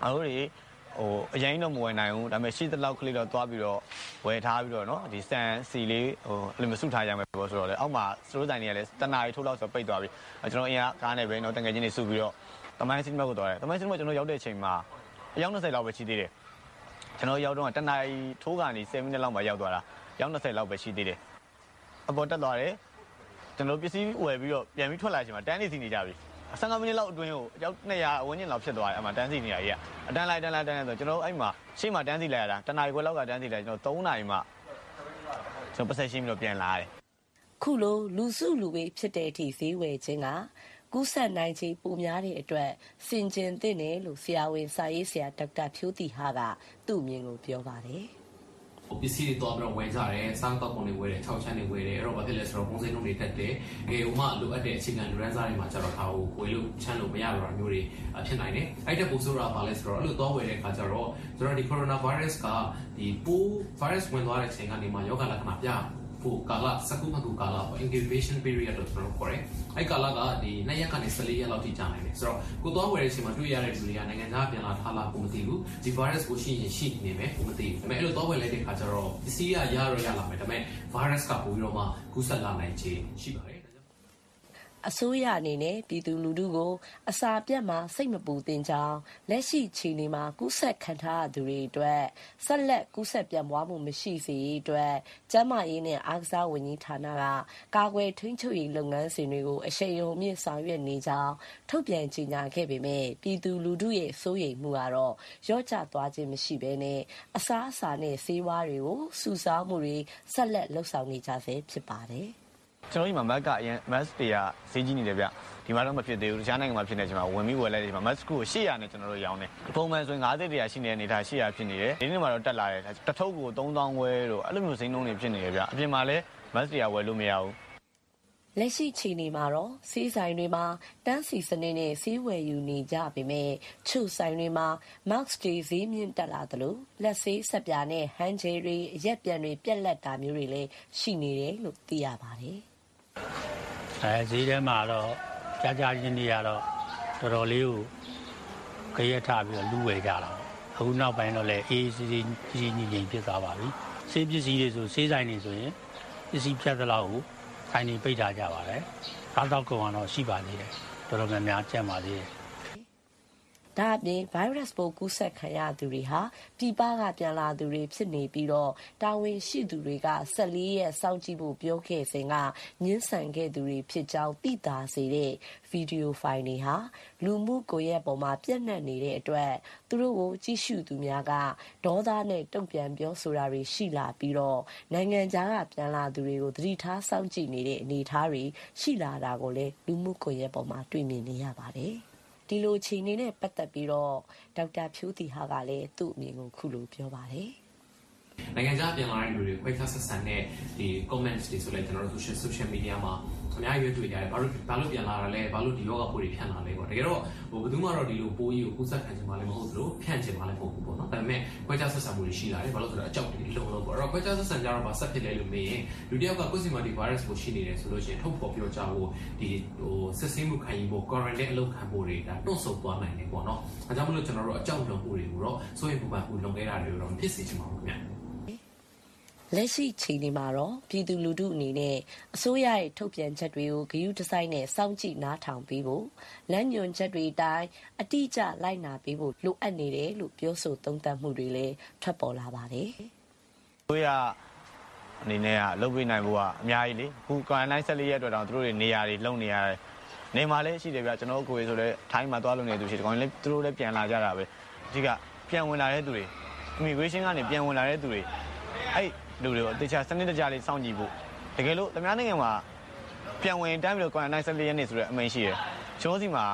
တို့တွေအရင်တော့မဝယ်နိုင်ဘူးဒါပေမဲ့ရှိသလောက်ကလေးတော့သွားပြီးတော့ဝယ်ထားပြီးတော့နော်ဒီစံစီလေးအဲ့လိုမစုထားရမယ်ပေါ့ဆိုတော့လေအောက်မှာစတိုးဆိုင်တွေကလည်းတနာရီထိုးလောက်ဆိုပိတ်သွားပြီကျွန်တော်အရင်ကားနဲ့ပဲနော်တငယ်ချင်းတွေစုပြီးတော့တမိုင်းစီနီမာကိုသွားတယ်တမိုင်းစီနီမာကျွန်တော်ရောက်တဲ့အချိန်မှာအယောက်20လောက်ပဲရှိသေးတယ်ကျွန်တော်ရောက်တော့တနာရီထိုးကနေ7မိနစ်လောက်မှရောက်သွားတာယောက်20လောက်ပဲရှိသေးတယ်အပေါ်တက်သွားတယ်ကျွန်တော်ပစ္စည်းဝယ်ပြီးတော့ပြန်ပြီးထွက်လာချိန်မှာတန်းနေစီနေကြပြီ15မိနစ်လောက်အတွင်းကိုရောက်200ဝန်းကျင်လောက်ဖြစ်သွားတယ်အဲ့မှာတန်းစီနေရကြီးအတန်းလိုက်ဆိုကျွန်တော်အဲ့မှာရှေ့မှာတန်းစီလိုက်ရတာတနာရီခွဲလောက်ကတန်းစီလိုက်ကျွန်တော်3နာရီမှကျွန်တော်ပတ်ဆက်ရှင်းပြီးတော့ပြန်လာရတယ်ခုလိုလူစုလူဝေးဖြစ်တဲ့အထိဈေးဝယ်ခြင်းကကူးစက်နိုင်ခြင်းပိုများတဲ့အတွက်စင်ကျင်သင့်တယ်လို့ဆရာဝန်စာရေးဆရာဒေါက်တာဖြိုးတီဟာကသူ့အမြင်ကိုပြောပါတယ်ပစ္စည်းတွေတော့ဝယ်ကြတယ်စမ်းတော့ပုံတွေဝယ်တယ်6ချမ်းတွေဝယ်တယ်အဲ့တော့ဘာဖြစ်လဲဆိုတော့ပုံစံနှုန်းတွေတက်တယ်ငယ်ဥမာလိုအပ်တဲ့အခြေခံလူရန်စားတွေမှာကျတော့ဒါကိုဝယ်လို့ချမ်းလို့မရတော့တာမျိုးတွေဖြစ်နိုင်တယ်အဲ့တဲ့ပုံစိုးတာပါလဲဆိုတော့အဲ့လိုတော့ဝယ်တဲ့အခါကျတော့ကျွန်တော်ဒီ coronavirus ကဒီပိုး virus ဝင်သွားတဲ့အချိန်ကနေမှယောဂလက္ခဏာပြဖို့ကာလစကုမကူကာလပေါ့ incubation period လို့ကျွန်တော်ခေါ်တယ်အဲ့ကာလကဒီ2ရက်ကနေ14ရက်လောက်ထိကြာနိုင်တယ်ဆိုတော့ကိုသွားဝယ်တဲ့အချိန်မှာတွေ့ရတဲ့လူတွေကနိုင်ငံခြားပြန်လာထားလာကိုမသိဘူးဒီ virus ကိုရှိရင်ရှိနေမယ်ကိုမသိဘူးဒါပေမဲ့အဲ့လိုသွားဝယ်လိုက်တဲ့အခါကျတော့ပစ္စည်းရရလာမယ်ဒါပေမဲ့ virus ကပိုပြီးတော့မှကူးစက်လာနိုင်ခြေရှိပါတယ်အစိုးရအနေနဲ့ပြည်သူလူထုကိုအစာပြတ်မှာစိတ်မပူသင့်ကြောင်းလက်ရှိခြေနေမှာကူးစက်ခံထားရသူတွေအတွက်ဆက်လက်ကူးစက်ပြန့်ပွားမှုမရှိစေရေးအတွက်ကျန်းမာရေးနဲ့အားကစားဝန်ကြီးဌာနကကာကွယ်ထိန်းချုပ်ရေးလုပ်ငန်းစဉ်တွေကိုအရှိန်အဟုန်မြင့်ဆောင်ရွက်နေကြောင်းထုတ်ပြန်ကြေညာခဲ့ပေမဲ့ပြည်သူလူထုရဲ့စိုးရိမ်မှုကတော့ရော့ကျသွားခြင်းမရှိဘဲနဲ့အစားအစာနဲ့ဆေးဝါးတွေကိုစုဆောင်းမှုတွေဆက်လက်လှုပ်ဆောင်နေကြဆဲဖြစ်ပါတယ်ကျွန်တော်ဒီမှာ Mac ကအရင် Mac တွေကဈေးကြီးနေတယ်ဗျဒီမှာတော့မဖြစ်သေးဘူးတခြားနိုင်ငံမှာဖြစ်နေချိန်မှာဝင်ပြီးဝယ်လိုက်တယ်ဒီမှာ Mac ကို800နဲ့ကျွန်တော်တို့ရောင်းတယ်ပုံမှန်ဆိုရင်50တရာရှိနေတဲ့အနေထား800ဖြစ်နေတယ်ဒီနေ့မှာတော့တက်လာတယ်တစ်ထုပ်ကို3000ဝယ်လို့အဲ့လိုမျိုးဈေးနှုန်းတွေဖြစ်နေတယ်ဗျအပြင်မှာလည်း Mac တွေကဝယ်လို့မရဘူးလက်ရှိချိန်နေမှာတော့ဆေးဆိုင်တွေမှာတန်းစီစနစ်နဲ့ဆေးဝယ်ယူနေကြပေမဲ့ချို့ဆိုင်တွေမှာ mask တွေဈေးမြင့်တက်လာသလိုလက်ဆေးဆက်ပြာနဲ့ဟန်ဂျယ်တွေအရက်ပြန်တွေပြက်လက်တာမျိုးတွေလည်းရှိနေတယ်လို့သိရပါတယ်ဈေးထဲမှာတော့ကြားချင်းတွေကတော့တော်တော်လေးကိုကြရက်ထပြီးတော့လူဝယ်ကြတာပေါ့အခုနောက်ပိုင်းတော့လည်းအေးစီကြီးညီဖြစ်သွားပါပြီဆေးပစ္စည်းတွေဆိုဆေးဆိုင်တွေဆိုရင်ပစ္စည်းဖြတ်သလောက်ကိုဆိုင်တွေပိတ်ထားကြပါတယ်စားတော့ကုန်အောင်တော့ရှိပါသေးတယ်တော်တော်များများကျန်ပါသေးတယ်ဒါအပြင် virus ပိုးကူးစက်ခံရသူတွေဟာပြည်ပကပြန်လာသူတွေဖြစ်နေပြီးတော့တာဝန်ရှိသူတွေက14ရက်စောင့်ကြည့်ဖို့ပြောခဲ့စဉ်ကညှင်းဆန်ခဲ့သူတွေဖြစ်ကြောင်းသိသာစေတဲ့ဗီဒီယိုဖိုင်တွေဟာလူမှုကွန်ရက်ပေါ်မှာပြန့်နှံ့နေတဲ့အတွက်သူတို့ကိုကြည့်ရှုသူများကဒေါသနဲ့တုံ့ပြန်ပြောဆိုတာတွေရှိလာပြီးတော့နိုင်ငံခြားကပြန်လာသူတွေကိုသတိထားစောင့်ကြည့်နေတဲ့အနေအထားတွေရှိလာတာကိုလည်းလူမှုကွန်ရက်ပေါ်မှာတွေ့မြင်နေရပါတယ်ဒီလိုခြေနေနဲ့ပတ်သက်ပြီးတော့ဒေါက်တာဖြိုးတီဟာကလည်းသူ့အမြင်ကိုခုလိုပြောပါတယ်နိုင်ငံခြားပြန်လာတဲ့လူတွေခွဲခြားဆက်ဆံတဲ့ဒီ comments တွေဆိုလဲကျွန်တော်တို့ social media မှာအများကြီးတွေ့ကြတယ်ဘာလို့ပြန်လာတာလဲဘာလို့ဒီယောဂပိုးတွေဖြန့်လာလဲပေါ့တကယ်တော့ဘယ်သူမှတော့ဒီလိုပိုးကြီးကိုကူးစက်ခံချင်မှလည်းမဟုတ်သလိုဖြန့်ချင်မှလည်းမဟုတ်ဘူးပေါ့နော်ဒါပေမဲ့ခွဲခြားဆက်ဆံမှုတွေရှိလာတယ်ဘာလို့ဆိုတော့အကြောက်တွေလုံလို့ပေါ့အဲ့တော့ခွဲခြားဆက်ဆံကြတော့ဘာဆက်ဖြစ်လဲလို့မေးရင်လူတယောက်ကကိုယ်စီမှာဒီ virus ကိုရှိနေတယ်ဆိုလို့ရှိရင်ထုတ်ဖော်ပြောကြဖို့ဒီစစ်ဆေးမှုခံယူဖို့ quarantine အလုပ်ခံဖို့တွေဒါတွန့်ဆုတ်သွားနိုင်တယ်ပေါ့နော်အဲကြောင့်မလို့ကျွန်တော်တို့အကြောက်လုံမှုတွေကိုတော့စိုးရိမ်ပူပန်မှုလုံခဲ့တာတွေတော့ဖြစ်စေချင်ပါဘူးခင်ဗျလက်ရှိချိန်ဒီမှာတော့ပြည်သူလူထုအနေနဲ့အစိုးရရဲ့ထုတ်ပြန်ချက်တွေကိုဂရုတစိုက်နဲ့စောင့်ကြည့်နားထောင်ပေးဖို့လမ်းညွှန်ချက်တွေအတိုင်းအတိအကျလိုက်နာပေးဖို့လိုအပ်နေတယ်လို့ပြောဆိုသုံးသပ်မှုတွေလည်းထွက်ပေါ်လာပါတယ်။အစိုးရအနေနဲ့ကလုပ်ပေးနိုင်ဖို့ကအများကြီးလေအခုကွမ်တိုင်း14ရက်အတွက်တောင်သူတို့တွေနေရာတွေလုံနေရတယ်။နေမှာလည်းရှိတယ်ဗျကျွန်တော်ကိုယ်ဆိုလည်းထိုင်းမှာသွားလို့နေသူရှိတယ်။ကောင်လည်းသူတို့လည်းပြန်လာကြတာပဲ။ဒီကပြန်ဝင်လာတဲ့သူတွေ immigration ကနေပြန်ဝင်လာတဲ့သူတွေအဲ့လူတွေကိုတခြားစနစ်တကျလေးစောင့်ကြည့်ဖို့တကယ်လို့သမ ्या နိုင်ငံမှာပြန်ဝင်တိုင်းပြီးတော့ကွမ်တိုင်း14ရက်နေဆိုတဲ့အမိန့်ရှိတယ်ကျွန်တော်စီမှာ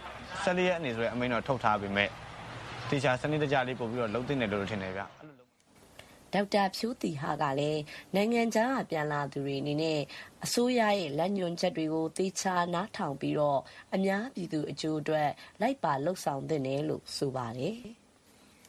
14ရက်နေဆိုတဲ့အမိန့်တော့ထုတ်ထားပေမဲ့တခြားစနစ်တကျလေးပို့ပြီးတော့လုံးသိနေလို့ထင်တယ်ဗျဒေါက်တာဖြိုးတီဟာကလည်းနိုင်ငံခြားကပြန်လာသူတွေအနေနဲ့အစိုးရရဲ့လက်ညွှန်ချက်တွေကိုသေချာနားထောင်ပြီးတော့အများပြည်သူအကျိုးအတွက်လိုက်ပါလှုပ်ဆောင်သင့်တယ်လို့ဆိုပါတယ်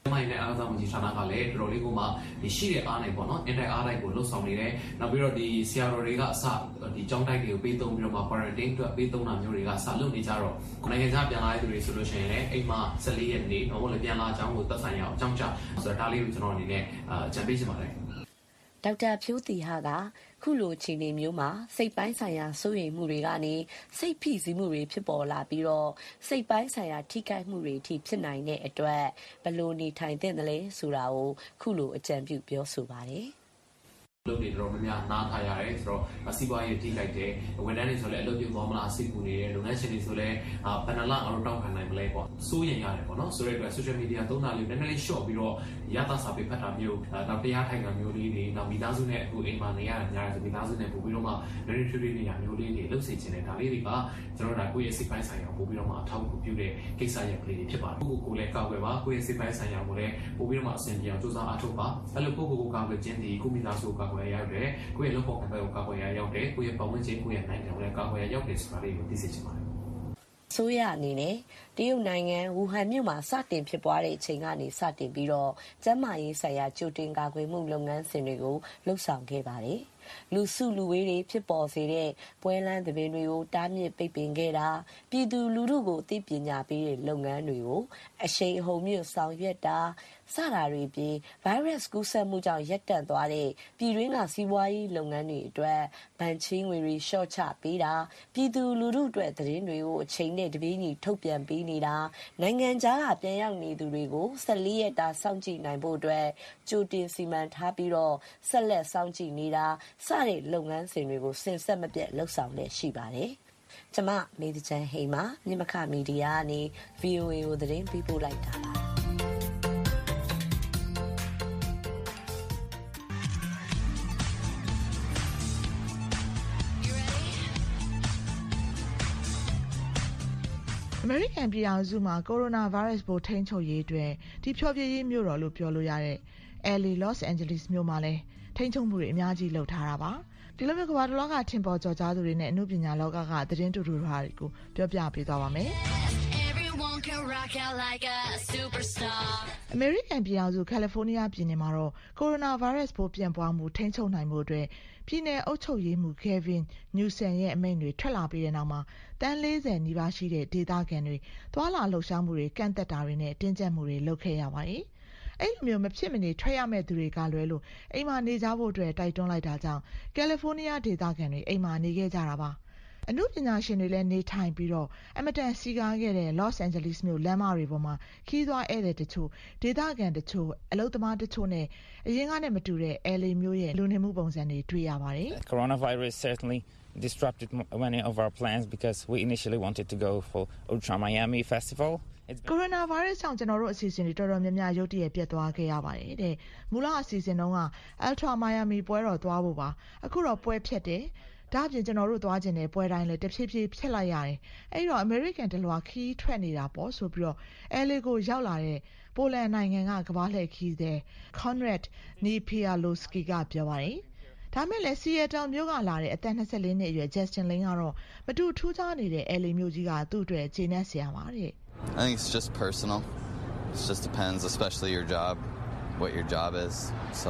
မိုင်းနဲ့အားကစားဝန်ကြီးဌာနကလည်းတော်တော်လေးကမှဒီရှိတဲ့အားနိုင်ပေါ့နော်အင်တိုက်အားတိုက်ကိုလှုပ်ဆောင်နေတယ်နောက်ပြီးတော့ဒီဆရာတော်တွေကအစဒီကျောင်းတိုက်တွေကိုပေးသုံးပြီးတော့မှ quarantine အတွက်ပေးသုံးတာမျိုးတွေကစလုပ်နေကြတော့နိုင်ငံခြားပြန်လာတဲ့သူတွေဆိုလို့ရှိရင်လည်းအိမ်မှာ14ရက်နေ့တော့လည်းပြန်လာအကြောင်းကိုသက်ဆိုင်ရအောင်အကြောင်းကြားဆိုတော့ဒါလေးကိုကျွန်တော်အနေနဲ့ကြံပေးချင်ပါတယ်ဒေါက်တာဖြိုးတီဟာကခုလိုအခြေအနေမျိုးမှာစိတ်ပိုင်းဆိုင်ရာစိုးရိမ်မှုတွေကနေစိတ်ဖိစီးမှုတွေဖြစ်ပေါ်လာပြီးတော့စိတ်ပိုင်းဆိုင်ရာထိခိုက်မှုတွေထိဖြစ်နိုင်တဲ့အတွက်ဘယ်လိုနေထိုင်သင့်တယ်လဲဆိုတာကိုခုလိုအကြံပြုပြောဆိုပါတယ်လုပ်နေတော့များနားထားရတယ်ဆိုတော့စီးပွားရေးထိခိုက်တယ်ဝန်ထမ်းတွေဆိုလည်းအလုပ်ပြုတ်သွားမလားစိတ်ပူနေတယ်လုပ်ငန်းရှင်တွေဆိုလည်းဘယ်နှလအောင်တောက်ခံနိုင်မလဲပေါ့စိုးရင်ရတယ်ပေါ့နော်ဆိုတဲ့အတွက် social media သုံးတာလေးနည်းနည်းလေး short ပြီးတော့ရတာစာပေဖတ်တာမျိုးနောက်တရားထိုင်တာမျိုးလေးတွေနောက်မိသားစုနဲ့အခုအိမ်မှာနေရတာများတယ်မိသားစုနဲ့ပို့ပြီးတော့မှ very true နေရမျိုးလေးတွေလုပ်စေချင်တယ်ဒါလေးတွေကကျွန်တော်တို့ကိုယ့်ရဲ့စိတ်ပိုင်းဆိုင်ရာပို့ပြီးတော့မှအထောက်အကူပြုတဲ့ကိစ္စရပ်ကလေးတွေဖြစ်ပါတယ်ကိုယ်လည်းကောက်ွယ်ပါကိုယ့်ရဲ့စိတ်ပိုင်းဆိုင်ရာကိုလည်းပို့ပြီးတော့မှအဆင်ပြေအောင်စူးစမ်းအားထုတ်ပါအဲ့လိုကိုယ်ကောက်ွယ်ခြင်းဒီကိုမိသားစုကောက်ွယ်ရောက်တယ်ကိုယ့်ရဲ့လုပ်ဖို့ကံပဲကိုကောက်ွယ်ရရောက်တယ်ကိုယ့်ရဲ့ပတ်ဝန်းကျင်ကိုယ့်ရဲ့နိုင်ငံကိုလည်းကောက်ွယ်ရရောက်တယ်ဆိုတာလေးကိုသိစေချင်ပါတယ်ဆိုရအနေနဲ့တရုတ်နိုင်ငံဝူဟန်မြို့မှာစတင်ဖြစ်ပွားတဲ့အချိန်ကနေစတင်ပြီးတော့ကျန်းမာရေးဆိုင်ရာကြိုတင်ကာကွယ်မှုလုပ်ငန်းစဉ်တွေကိုလှုပ်ဆောင်ခဲ့ပါတယ်လူစုလူဝေးတွေဖြစ်ပေါ်စေတဲ့ပွဲလမ်းသဘင်တွေကိုတားမြစ်ပိတ်ပင်ခဲ့တာပြည်သူလူထုကိုသိပညာပေးတဲ့လုပ်ငန်းတွေကိုအရှိန်အဟုန်မြင့်ဆောင်ရွက်တာစတာတွေပြီး virus ကူးစက်မှုကြောင့်ရပ်တန့်သွားတဲ့ပြည်တွင်းကစီးပွားရေးလုပ်ငန်းတွေအတွက်ဗန်ချင်းငွေတွေရှော့ချပေးတာပြည်သူလူထုအတွက်သတင်းတွေကိုအချိန်နဲ့တပြေးညီထုတ်ပြန်ပေးနေတာနိုင်ငံခြားကပြန်ရောက်နေသူတွေကို14ရက်တာစောင့်ကြည့်နိုင်ဖို့အတွက်ကြိုတင်စီမံထားပြီးတော့ဆက်လက်စောင့်ကြည့်နေတာစတဲ့လုပ်ငန်းစဉ်တွေကိုစင်ဆက်မပြတ်လှုပ်ဆောင်နေရှိပါတယ်။ကျမနေတချန်ဟိမှာမြမခမီဒီယာကနေ VOA ကိုသတင်းပေးပို့လိုက်တာပါ။အမေရိကန်ပြည်ထောင်စုမှာကိုရိုနာဗိုင်းရပ်စ်ပိုးထိန်းချုပ်ရေးအတွက်ဒီဖျော်ဖြေရေးမြို့တော်လို့ပြောလို့ရတဲ့ LA Los Angeles မြို့မှာလည်းထိန်းချုပ်မှုတွေအများကြီးလုပ်ထားတာပါဒီလိုမျိုးကမ္ဘာတစ်လောကထင်ပေါ်ကျော်ကြားသူတွေနဲ့အမှုပညာလောကကသတင်းတူတူဟာတွေကိုပြောပြပေးသွားပါမယ်အမေရိကန်ပြည်ထောင်စုကယ်လီဖိုးနီးယားပြည်နယ်မှာတော့ကိုရိုနာဗိုင်းရပ်စ်ပိုးပြန့်ပွားမှုထိန်းချုပ်နိုင်မှုအတွက်ပြည်နယ်အုပ်ချုပ်ရေးမှူး Kevin Newsom ရဲ့အမိန့်တွေထွက်လာပြီးတဲ့နောက်မှာတန်း40နီးပါးရှိတဲ့ဒေသခံတွေသွာလာလှုပ်ရှားမှုတွေကန့်သက်တာတွေနဲ့တင်းကျပ်မှုတွေလုပ်ခဲ့ရပါတယ်အဲ့လိုမျိုးမဖြစ်မနေထွက်ရမယ့်သူတွေကလွဲလို့အိမ်မှာနေကြဖို့အတွက်တိုက်တွန်းလိုက်တာကြောင့်ကယ်လီဖိုးနီးယားဒေသခံတွေအိမ်မှာနေခဲ့ကြတာပါအမှုပညာရှင်တွေလည်းနေထိုင်ပြီးတော့အမတန်စီကားခဲ့တဲ့ Los Angeles မြို့လမ်းမတွေပေါ်မှာခီးသွားဧည့်သည်တချို့ဒေသခံတချို့အလုပ်သမားတချို့နဲ့အရင်ကနဲ့မတူတဲ့ LA မြို့ရဲ့လူနေမှုပုံစံတွေတွေ့ရပါတယ် Coronavirus certainly disrupted many of our plans because we initially wanted to go for Ultra Miami Festival ကိုရိုနာဗိုင်းရပ်စ်ကြောင့်ကျွန်တော်တို့အစီအစဉ်တွေတော်တော်များများရုတ်တရက်ပြတ်သွားခဲ့ရပါတယ်တဲ့မူလအစီအစဉ်တုန်းက Ultra Miami ပွဲတော်သွားဖို့ပါအခုတော့ပွဲဖြတ်တယ်ဒါအပြင်ကျွန်တော်တို့သွားကျင်တဲ့ပွဲတိုင်းလည်းတဖြည်းဖြည်းဖြစ်လိုက်ရတယ်အဲ့တော့ American တလွှာခီးထွက်နေတာပေါ့ဆိုပြီးတော့ LA ကိုရောက်လာတဲ့ပိုလန်နိုင်ငံကကမ္ဘာလှည့်ခီးသည် Konrad Niepialowski ကပြောပါတယ်ဒါမဲ့လည်း Seattle မြို့ကလာတဲ့အသက်24နှစ်အရွယ် Justin Lin ကတော့မတူထူးခြားနေတဲ့ LA မြို့ကြီးကသူ့အတွက်ခြေနဲ့ဆရာပါတဲ့ I think it's just personal. It just depends, especially your job, what your job is. So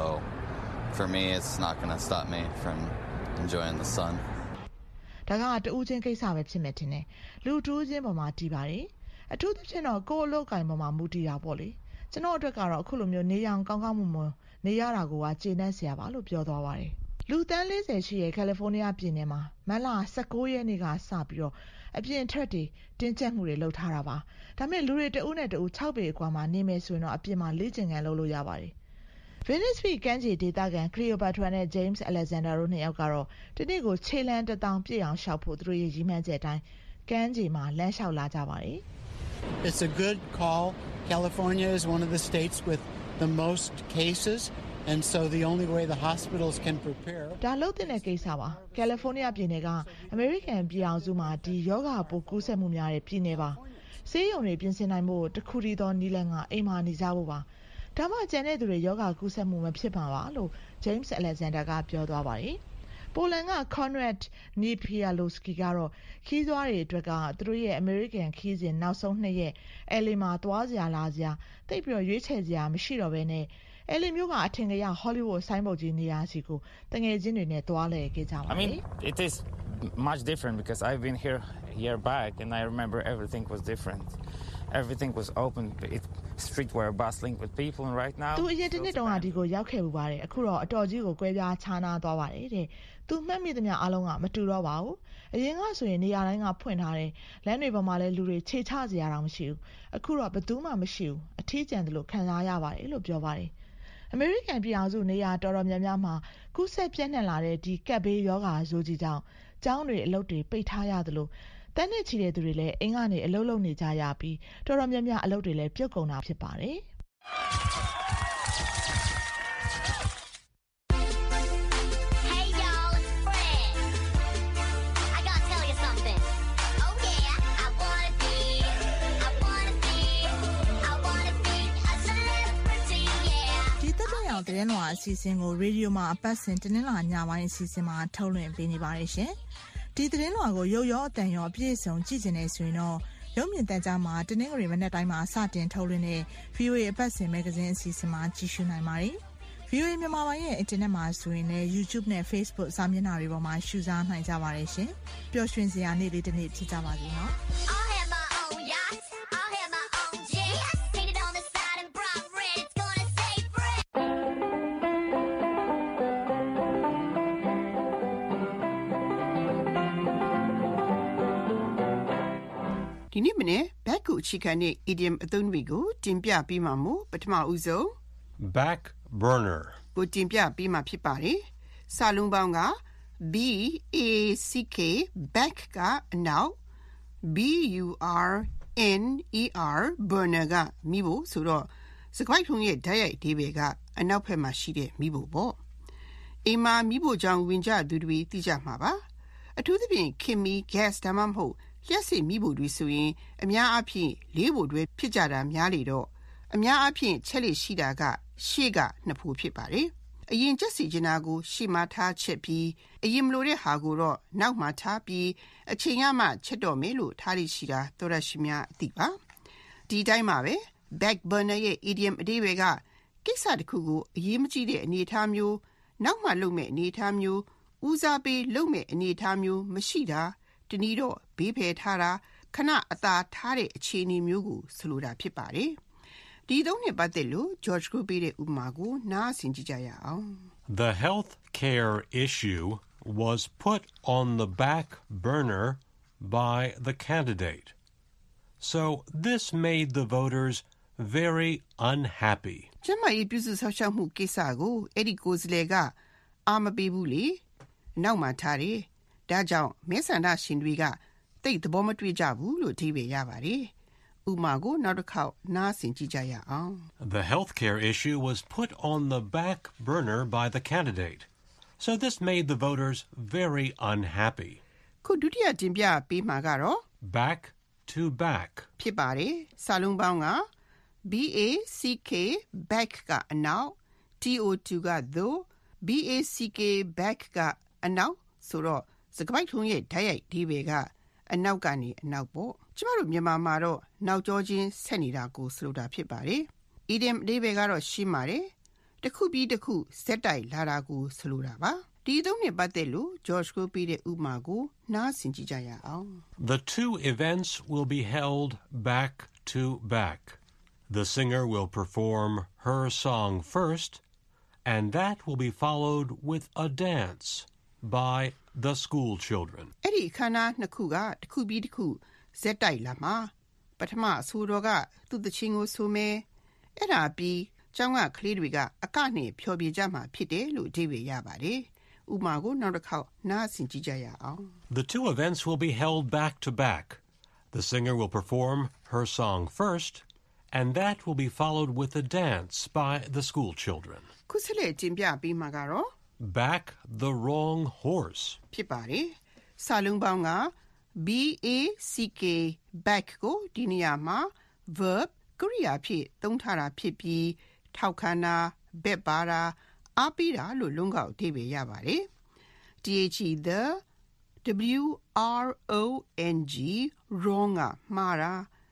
for me, it's not going to stop me from enjoying the sun. ဒါကတူးချင်းကိစ္စပဲဖြစ်မယ်ထင်တယ်လူတူးချင်းပေါ်မှာတည်ပါတယ်အထူးသဖြင့်တော့ကိုယ်အလုပ်ကိုင်ပေါ်မှာမူတည်တာပေါ့လေကျွန်တော်အတွက်ကတော့အခုလိုမျိုးနေရောင်ကောင်းကောင်းမွန်မွန်နေရတာကိုကကျေနပ်စရာပါလို့ပြောသွားပါတယ်လူတန်း40ရှိရဲ့ကယ်လီဖိုးနီးယားပြည်နယ်မှာမတ်လ19ရက်နေ့ကစပြီးတော့အပြင်ထွက်တွေတင်းကျပ်မှုတွေလုပ်ထားတာပါဒါပေမဲ့လူတွေတဦးနဲ့တဦး6ပေအကွာမှာနေမယ်ဆိုရင်တော့အပြင်မှာလေ့ကျင့်ခန်းလုပ်လို့ရပါတယ် Venice Beach ကမ်းခြေဒေသခံ Cleopatra နဲ့ James Alexander တို့နှစ်ယောက်ကတော့ဒီနေ့ကိုခြေလမ်း1000ပြည့်အောင်ရှောက်ဖို့သူတို့ရည်မှန်းချက်အတိုင်းကမ်းခြေမှာလမ်းလျှောက်လာကြပါတယ် It's a good call. California is one of the states with the most cases and so the only way the hospitals can prepare ဒါလို့တဲ့ကိစ္စပါကယ်လီဖိုးနီးယားပြည်နယ်ကအမေရိကန်ပြည်အောင်စုမှာဒီယောဂပိုးကူးစက်မှုများတဲ့ပြည်နယ်ပါဆေးရုံတွေပြင်ဆင်နိုင်ဖို့တခုတည်းသောနည်းလမ်းကအိမ်မှာနေကြဖို့ပါဒါမှကျန်တဲ့သူတွေယောဂကူးစက်မှုမဖြစ်ပါလို့ James Alexander ကပြောသွားပါတယ်ပိုလန်က Konrad Niepialowski ကတော့ခီးသွားတွေအတွက်ကသူတို့ရဲ့ American ခီးစဉ်နောက်ဆုံး2ရက် LA မှာသွားစရာလာစရာတိတ်ပြီးတော့ရွေးချယ်စရာမရှိတော့ဘဲနဲ့ LA မြို့ကအထင်ကရ Hollywood ဆိုင်းဘုတ်ကြီးနေရာစီကိုတငယ်ချင်းတွေနဲ့သွားလည်ခဲ့ကြပါတယ် I mean, it is much different because I've been here a year back and I remember everything was different. Everything was open. Streets were bustling with people and right now. သူအရင်တစ်နှစ်တုန်းကဒီကိုရောက်ခဲ့ပူပါတယ်အခုတော့အတော်ကြီးကိုကွဲပြားခြားနားသွားပါတယ်တဲ့သူမှတ်မိသမျှအားလုံးကမတူတော့ပါဘူးအရင်ကဆိုရင်နေရာတိုင်းကဖွင့်ထားတယ်လမ်းတွေပေါ်မှာလည်းလူတွေခြေချစရာတောင်မရှိဘူးအခုတော့ဘယ်သူမှမရှိဘူးအထီးကျန်တယ်လို့ခံစားရပါတယ်လို့ပြောပါတယ်အမေရိကန်ပြည်အောင်စုနေရာတော်တော်များများမှာကူးစက်ပြန့်နှံ့လာတဲ့ဒီကပ်ဘေးရောဂါဆိုးကြီးကြောင့်ကျောင်းတွေအလုပ်တွေပိတ်ထားရတယ်လို့တန်းနဲ့ချီတဲ့သူတွေလည်းအိမ်ကနေအလုပ်လုပ်နေကြရပြီးတော်တော်များများအလုပ်တွေလည်းပြုတ်ကုန်တာဖြစ်ပါတယ်သတင်းလွှာအစီအစဉ်ကိုရေဒီယိုမှာအပတ်စဉ်တင်းလာညပိုင်းအစီအစဉ်မှာထုတ်လွှင့်ပေးနေပါတယ်ရှင်။ဒီသတင်းလွှာကိုရုပ်ရောအသံရောအပြည့်အစုံကြည့်ကျင်နေဆိုရင်တော့ရုပ်မြင်သံကြားမှာတင်းငွေမနေ့တိုင်းမှာစတင်ထုတ်လွှင့်တဲ့ VOA အပတ်စဉ်မဂ္ဂဇင်းအစီအစဉ်မှာကြည့်ရှုနိုင်ပါတယ်။ VOA မြန်မာပိုင်းရဲ့အင်တာနက်မှာဆိုရင်လည်း YouTube နဲ့ Facebook စာမျက်နှာတွေပေါ်မှာရှုစားနိုင်ကြပါတယ်ရှင်။ပျော်ရွှင်စရာနေ့လေးတစ်နေ့ဖြစ်ကြပါစေနော်။ဒီနေ့မနေ့ back ကိုအခြေခံတဲ့ idiom အသုံးတွေကိုတင်ပြပေးမှာမို့ပထမဦးဆုံး back burner ကိုတင်ပြပေးမှာဖြစ်ပါတယ်။စာလုံးပေါင်းက B-A-C-K back ကအနောက် B-U-R-N-E-R burner ကမိဖို့ဆိုတော့စကားထုံးရဲ့ဓာတ်ရိုက်အဓိပ္ပာယ်ကအနောက်ဘက်မှာရှိတဲ့မိဖို့ပေါ့။အိမ်မှာမိဖို့ကြောင့်ဝင်ကြသူတွေသိကြမှာပါ။အထူးသဖြင့်ခင်မီ gas ဒါမှမဟုတ်လျှက်စစ်မိဖို့တွေဆိုရင်အများအားဖြင့်လေးဖို့တွေဖြစ်ကြတာများလေတော့အများအားဖြင့်ချက်လက်ရှိတာကရှေ့ကနှစ်ဖို့ဖြစ်ပါတယ်။အရင်ချက်စီကျင်တာကိုရှေ့မှာထားချက်ပြီးအရင်မလိုတဲ့ဟာကိုတော့နောက်မှာထားပြီးအချိန်ရမှချက်တော့မယ်လို့ထားလိရှိတာသောရရှိများအသိပါ။ဒီတိုင်းမှာပဲ back burner ရဲ့ idiom အဓိပ္ပာယ်ကကိစ္စတစ်ခုကိုအရေးမကြီးတဲ့အနေအထားမျိုးနောက်မှလုပ်မဲ့အနေအထားမျိုးဦးစားပေးလုပ်မဲ့အနေအထားမျိုးမရှိတာတနည်းတော့ဘေးဖယ်ထားတာခဏအသာထားတဲ့အခြေအနေမျိုးကိုဆိုလိုတာဖြစ်ပါတယ်။ဒီသုံးနဲ့ပတ်သက်လို့ George ကိုပေးတဲ့ဥပမာကိုနားဆင်ကြည့်ကြရအောင် The health care issue was put on the back burner by the candidate. So this made the voters very unhappy. ကျမရေးပြုစုဆောက်ရှောက်မှုကိစ္စကိုအဲ့ဒီကိုယ်စားလှယ်ကအာမပေးဘူးလေနောက်မှထားတယ်ဒါကြောင့်မဲဆန္ဒရှင်တွေကတိတ်သဘောမတွေ့ကြဘူးလို့အဓိပ္ပာယ်ရပါတယ်။ဥပမာကိုနောက်တစ်ခေါက်နားဆင်ကြည့်ကြရအောင် The healthcare issue was put on the back burner by the candidate. So this made the voters very unhappy. ခုဒုတိယတင်ပြပေးမှာကတော့ back to back ဖြစ်ပါတယ်။စာလုံးပေါင်းက B-A-C-K back ကအနောက် T-O-2 က though B-A-C-K back ကအနောက်ဆိုတော့စကားပိုက်ထုံးရဲ့ဓာတ်ရိုက်ဒီဘယ်ကအနောက်ကနေအနောက်ပေါ့ကျမတို့မြန်မာမှာတော့နောက်ကျောချင်းဆက်နေတာကိုဆိုလိုတာဖြစ်ပါတယ် idiom ဒီဘယ်ကတော့ရှင်းပါတယ်တစ်ခုပြီးတစ်ခုစက်တိုက်လာတာကိုဆိုလိုတာပါဒီသုံးနဲ့ပတ်သက်လို့ George ကိုပေးတဲ့ဥပမာကိုနားဆင်ကြည့်ကြရအောင် The two events will be held back to back. The singer will perform her song first, and that will be followed with a dance by the school children. အဲ့ဒီခန္ဓာနှစ်ခုကတစ်ခုပြီးတစ်ခုဇက်တိုက်လာမှာပထမအဆိုတော်ကသူ့တချင်းကိုဆိုမယ်အဲ့ဒါပြီးကျောင်းကကလေးတွေကအကနဲ့ဖျော်ဖြေကြမှာဖြစ်တယ်လို့အဓိပ္ပာယ်ရပါတယ်ဥပမာကိုနောက်တစ်ခေါက်နားဆင်ကြည့်ကြရအောင် The two events will be held back to back. The singer will perform her song first, and that will be followed with a dance by the school children. ခုဆက်လက်တင်ပြပေးမှာကတော့ Back the wrong horse ဖြစ်ပါတယ်စာလုံးပေါင်းက B-A-C-K back ကိုဒီနေရာမှာ verb ကရိယာဖြစ်သုံးထားတာဖြစ်ပြီးထောက်ခံတာဘက်ပါတာအားပေးတာလို့လုံးကောက်အဓိပ္ပာယ်ရပါတယ် the WRONG wrong ကမှားတာ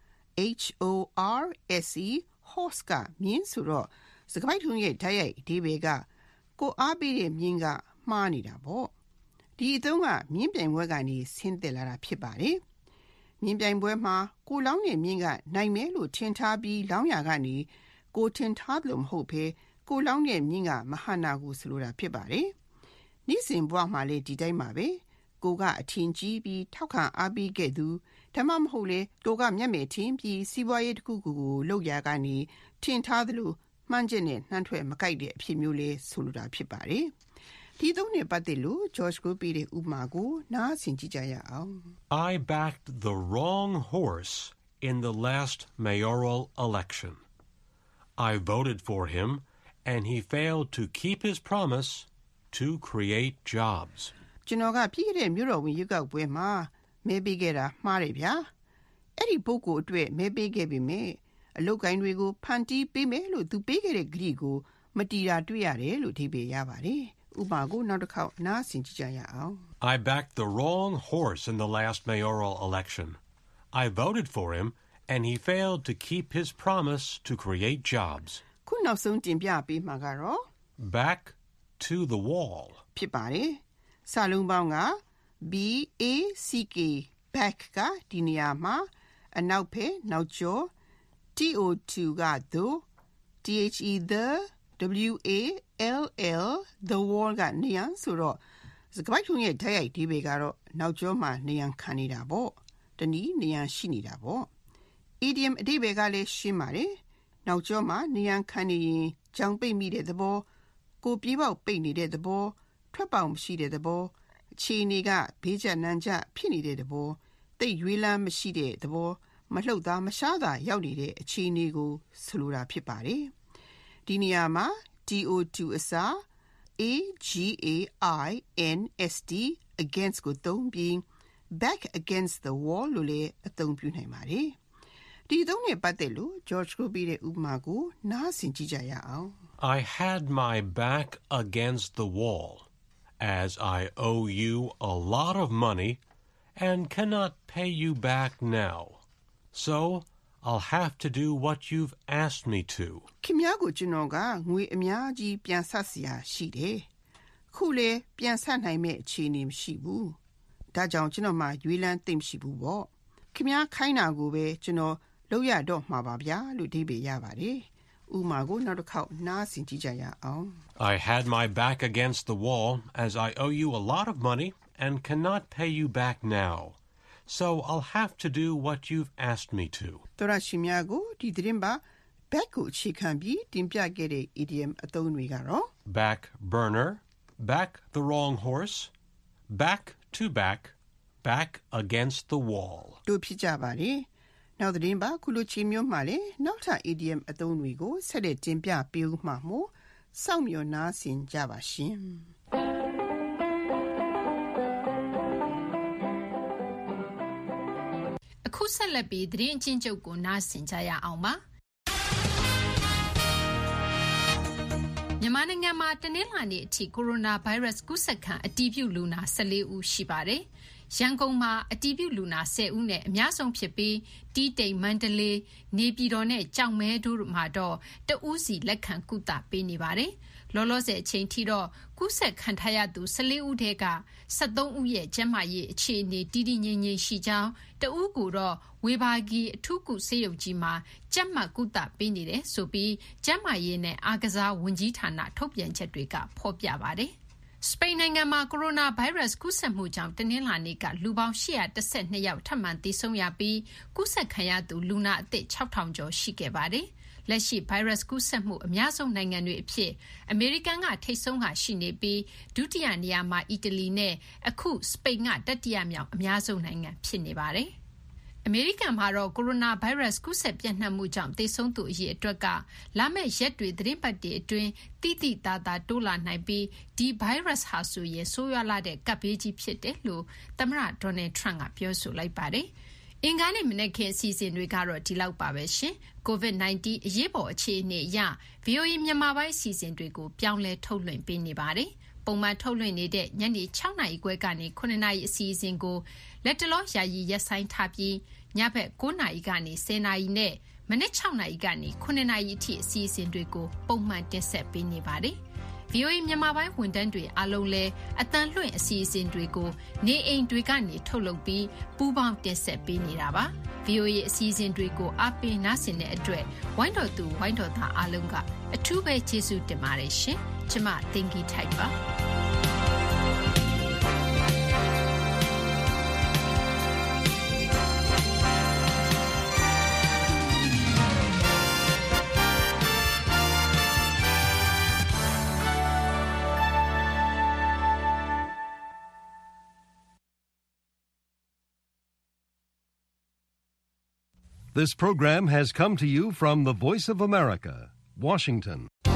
HORSE horse ကမြင်းဆိုတော့စကားပိုက်ထုံးရဲ့ဓာတ်ရိုက်အဓိပ္ပာယ်ကကိုအားပေးတဲ့မြင်းကမှားနေတာပေါ့ဒီအသုံးကမြင်းပြိုင်ပွဲကနေဆင်းသက်လာတာဖြစ်ပါတယ်မြင်းပြိုင်ပွဲမှာကိုလောင်းတဲ့မြင်းကနိုင်မယ်လို့ထင်ထားပြီးလောင်းရကနေကိုထင်ထားလို့မဟုတ်ဘဲကိုလောင်းတဲ့မြင်းကမဟာနာကိုဆိုလိုတာဖြစ်ပါတယ်နေ့စဉ်ဘဝမှာလေဒီတိုင်းပါပဲကိုကအထင်ကြီးပြီးထောက်ခံအားပေးခဲ့သူဓမ္မမဟုတ်လေကိုကမျက်မဲ့ထင်ပြီးစီးပွားရေးတစ်ခုခုကိုလုပ်ရကနေထင်ထားသလိုမှန်းချက်နဲ့နှမ်းထွက်မကိုက်တဲ့အဖြစ်မျိုးလေးဆိုလိုတာဖြစ်ပါတယ်ဒီသုံးနဲ့ပတ်သက်လို့ George ကိုပေးတဲ့ဥပမာကိုနားဆင်ကြည့်ကြရအောင် I backed the wrong horse in the last mayoral election. I voted for him and he failed to keep his promise to create jobs. ကျွန်တော်ကပြည်တဲ့မြို့တော်ဝင်ရွေးကောက်ပွဲမှာမဲပေးခဲ့တာမှားတယ်ဗျာအဲ့ဒီပုဂ္ဂိုလ်အတွက်မဲပေးခဲ့ပေမဲ့အလုပ်ကိုင်းတွေကိုဖန်တီးပေးမယ်လို့သူပေးခဲ့တဲ့ဂရီကိုမတီးတာတွေ့ရတယ်လို့ဒီပေးရပါတယ်ဥပမာကိုနောက်တစ်ခေါက်နားဆင်ကြည့်ကြရအောင် I backed the wrong horse in the last mayoral election. I voted for him and he failed to keep his promise to create jobs. ခုနောက်ဆုံးတင်ပြပေးမှာကတော့ Back to the wall. ဖြစ်ပါတယ်စာလုံးပေါင်းက BACK back ကဒီနေရာမှာအနောက်ဖက်နောက်ကျော် TO2 ကသို့ THE the WALL the wall ကနေရန်ဆိုတော့စကားပိုက်ထုံးရဲ့ဓာတ်ရိုက်ဒီဘေကတော့နောက်ကျောမှာနေရန်ခံနေတာပေါ့တနည်းနေရန်ရှိနေတာပေါ့ idiom အဓိပ္ပာယ်ကလည်းရှင်းပါတယ်နောက်ကျောမှာနေရန်ခံနေရင်ကြောင်ပိတ်မိတဲ့သဘောကိုပြေးပေါက်ပိတ်နေတဲ့သဘောထွက်ပေါက်မရှိတဲ့သဘောအခြေအနေကဘေးကျနန်းကျဖြစ်နေတဲ့သဘောတိတ်ရွေးလန်းမရှိတဲ့သဘောမလှုပ်သားမရှားသာရောက်နေတဲ့အခြေအနေကိုဆိုလိုတာဖြစ်ပါတယ်ဒီနေရာမှာ DO2 အစား AGAINST against ကိုသုံးပြီး back against the wall လို့လည်းအသုံးပြုနိုင်ပါတယ်ဒီသုံးနဲ့ပတ်သက်လို့ George ကိုပေးတဲ့ဥပမာကိုနားဆင်ကြည့်ကြရအောင် I had my back against the wall as I owe you a lot of money and cannot pay you back now. So I'll have to do what you've asked me to. ခင်ဗျားကိုကျွန်တော်ကငွေအများကြီးပြန်ဆပ်စရာရှိတယ်။ခုလေပြန်ဆပ်နိုင်မဲ့အခြေအနေမရှိဘူး။ဒါကြောင့်ကျွန်တော်မှရွေးလန်းသိမ့်မရှိဘူးပေါ့။ခင်ဗျားခိုင်းတာကိုပဲကျွန်တော်လုပ်ရတော့မှာပါဗျာလို့ဒီပေးရပါတယ်။ဥပမာကိုနောက်တစ်ခေါက်နားဆင်ကြည့်ကြရအောင် I had my back against the wall as I owe you a lot of money and cannot pay you back now. So I'll have to do what you've asked me to. တော်ရရှိများကိုဒီသတင်းပါ back ကိုအခြေခံပြီးတင်ပြခဲ့တဲ့ idiom အသုံးတွေကတော့ back burner, back the wrong horse, back to back, back against the wall. တို့ဖြစ်ကြပါတယ်နောက်သတင်းပါခုလိုချင်းမျိုးမှလည်းနောက်ထပ် idiom အသုံးတွေကိုဆက်လက်တင်ပြပေးဦးမှာမို့စောင့်မျှော်နားဆင်ကြပါရှင်အခုဆက်လက်ပြီးသတင်းအချင်းချုပ်ကိုနားဆင်ကြရအောင်ပါမြန်မာနိုင်ငံမှာတနင်္လာနေ့အထိကိုရိုနာဗိုင်းရပ်စ်ကူးစက်ခံအတည်ပြုလူနာ14ဦးရှိပါတယ်ရန်ကုန်မှာအတည်ပြုလူနာ10ဦးနဲ့အများဆုံးဖြစ်ပြီးတီးတိမ်မန္တလေးနေပြည်တော်နဲ့ကြောင်မဲတို့မှာတော့တဦးစီလက်ခံကုသပေးနေပါတယ်လောလောဆယ်အချိန်ထိတော့ကူးစက်ခံထားရသူ14ဦးထဲက73ဦးရဲ့ကျန်းမာရေးအခြေအနေတည်တည်ငြိမ်ငြိမ်ရှိကြောင်းတဦးကိုတော့ဝေဘာဂီအထူးကုဆေးရုံကြီးမှာကျန်းမာကုသပေးနေတယ်ဆိုပြီးကျန်းမာရေးနဲ့အားကစားဝန်ကြီးဌာနထုတ်ပြန်ချက်တွေကဖော်ပြပါတယ်စပိန်နိုင်ငံမှာကိုရိုနာဗိုင်းရပ်စ်ကူးစက်မှုကြောင့်တနင်္လာနေ့ကလူပေါင်း812ယောက်ထပ်မံသေဆုံးရပြီးကူးစက်ခံရသူလူနာအသစ်6000ကျော်ရှိခဲ့ပါတယ်။လက်ရှိဗိုင်းရပ်စ်ကူးစက်မှုအများဆုံးနိုင်ငံတွေအဖြစ်အမေရိကန်ကထိပ်ဆုံးကရှိနေပြီးဒုတိယနေရာမှာအီတလီနဲ့အခုစပိန်ကတတိယမြောက်အများဆုံးနိုင်ငံဖြစ်နေပါတယ်။အမေရိကန်မှာတော့ကိုရိုနာဗိုင်းရပ်စ်ကူးစက်ပြန့်နှံ့မှုကြောင့်သေဆုံးသူအရေအတွက်ကလာမယ့်ရက်တွေသတင်းပတ်တွေအတွင်းတိတိတသာတိုးလာနိုင်ပြီးဒီဗိုင်းရပ်စ်ဟာဆိုရင်ဆိုးရွားလာတဲ့ကပ်ဘေးကြီးဖြစ်တယ်လို့သမ္မတဒေါ်နယ်ထရန့်ကပြောဆိုလိုက်ပါတယ်။အင်္ဂါနေ့မနက်ခင်းအစီအစဉ်တွေကတော့ဒီလောက်ပါပဲရှင်။ COVID-19 အရေးပေါ်အခြေအနေအရ VOA မြန်မာပိုင်းအစီအစဉ်တွေကိုပြောင်းလဲထုတ်လွှင့်ပေးနေပါတယ်။ပုံမှန်ထုတ်လွှင့်နေတဲ့ညနေ6နာရီခွဲကနေ9နာရီအစီအစဉ်ကိုလက်တလောယာယီရက်ဆိုင်ထားပြီးညဘက်9နာရီကနေ10နာရီနဲ့မနက်6နာရီကနေ9နာရီအထိအစီအစဉ်တွေကိုပုံမှန်တင်ဆက်ပေးနေပါတယ်။ VOA မြန်မာပိုင်းဝန်ထမ်းတွေအားလုံးလည်းအတန်လွှင့်အစီအစဉ်တွေကိုနေအိမ်တွေကနေထုတ်လုပ်ပြီးပူးပေါင်းတင်ဆက်ပေးနေတာပါ။ VOA အစီအစဉ်တွေကိုအားပေးနားဆင်တဲ့အတွက်ဝိုင်းတော်သူဝိုင်းတော်သားအားလုံးကအထူးပဲကျေးဇူးတင်ပါတယ်ရှင်။ကျွန်မတင်ကြီးထိုက်ပါ။ This program has come to you from the Voice of America, Washington.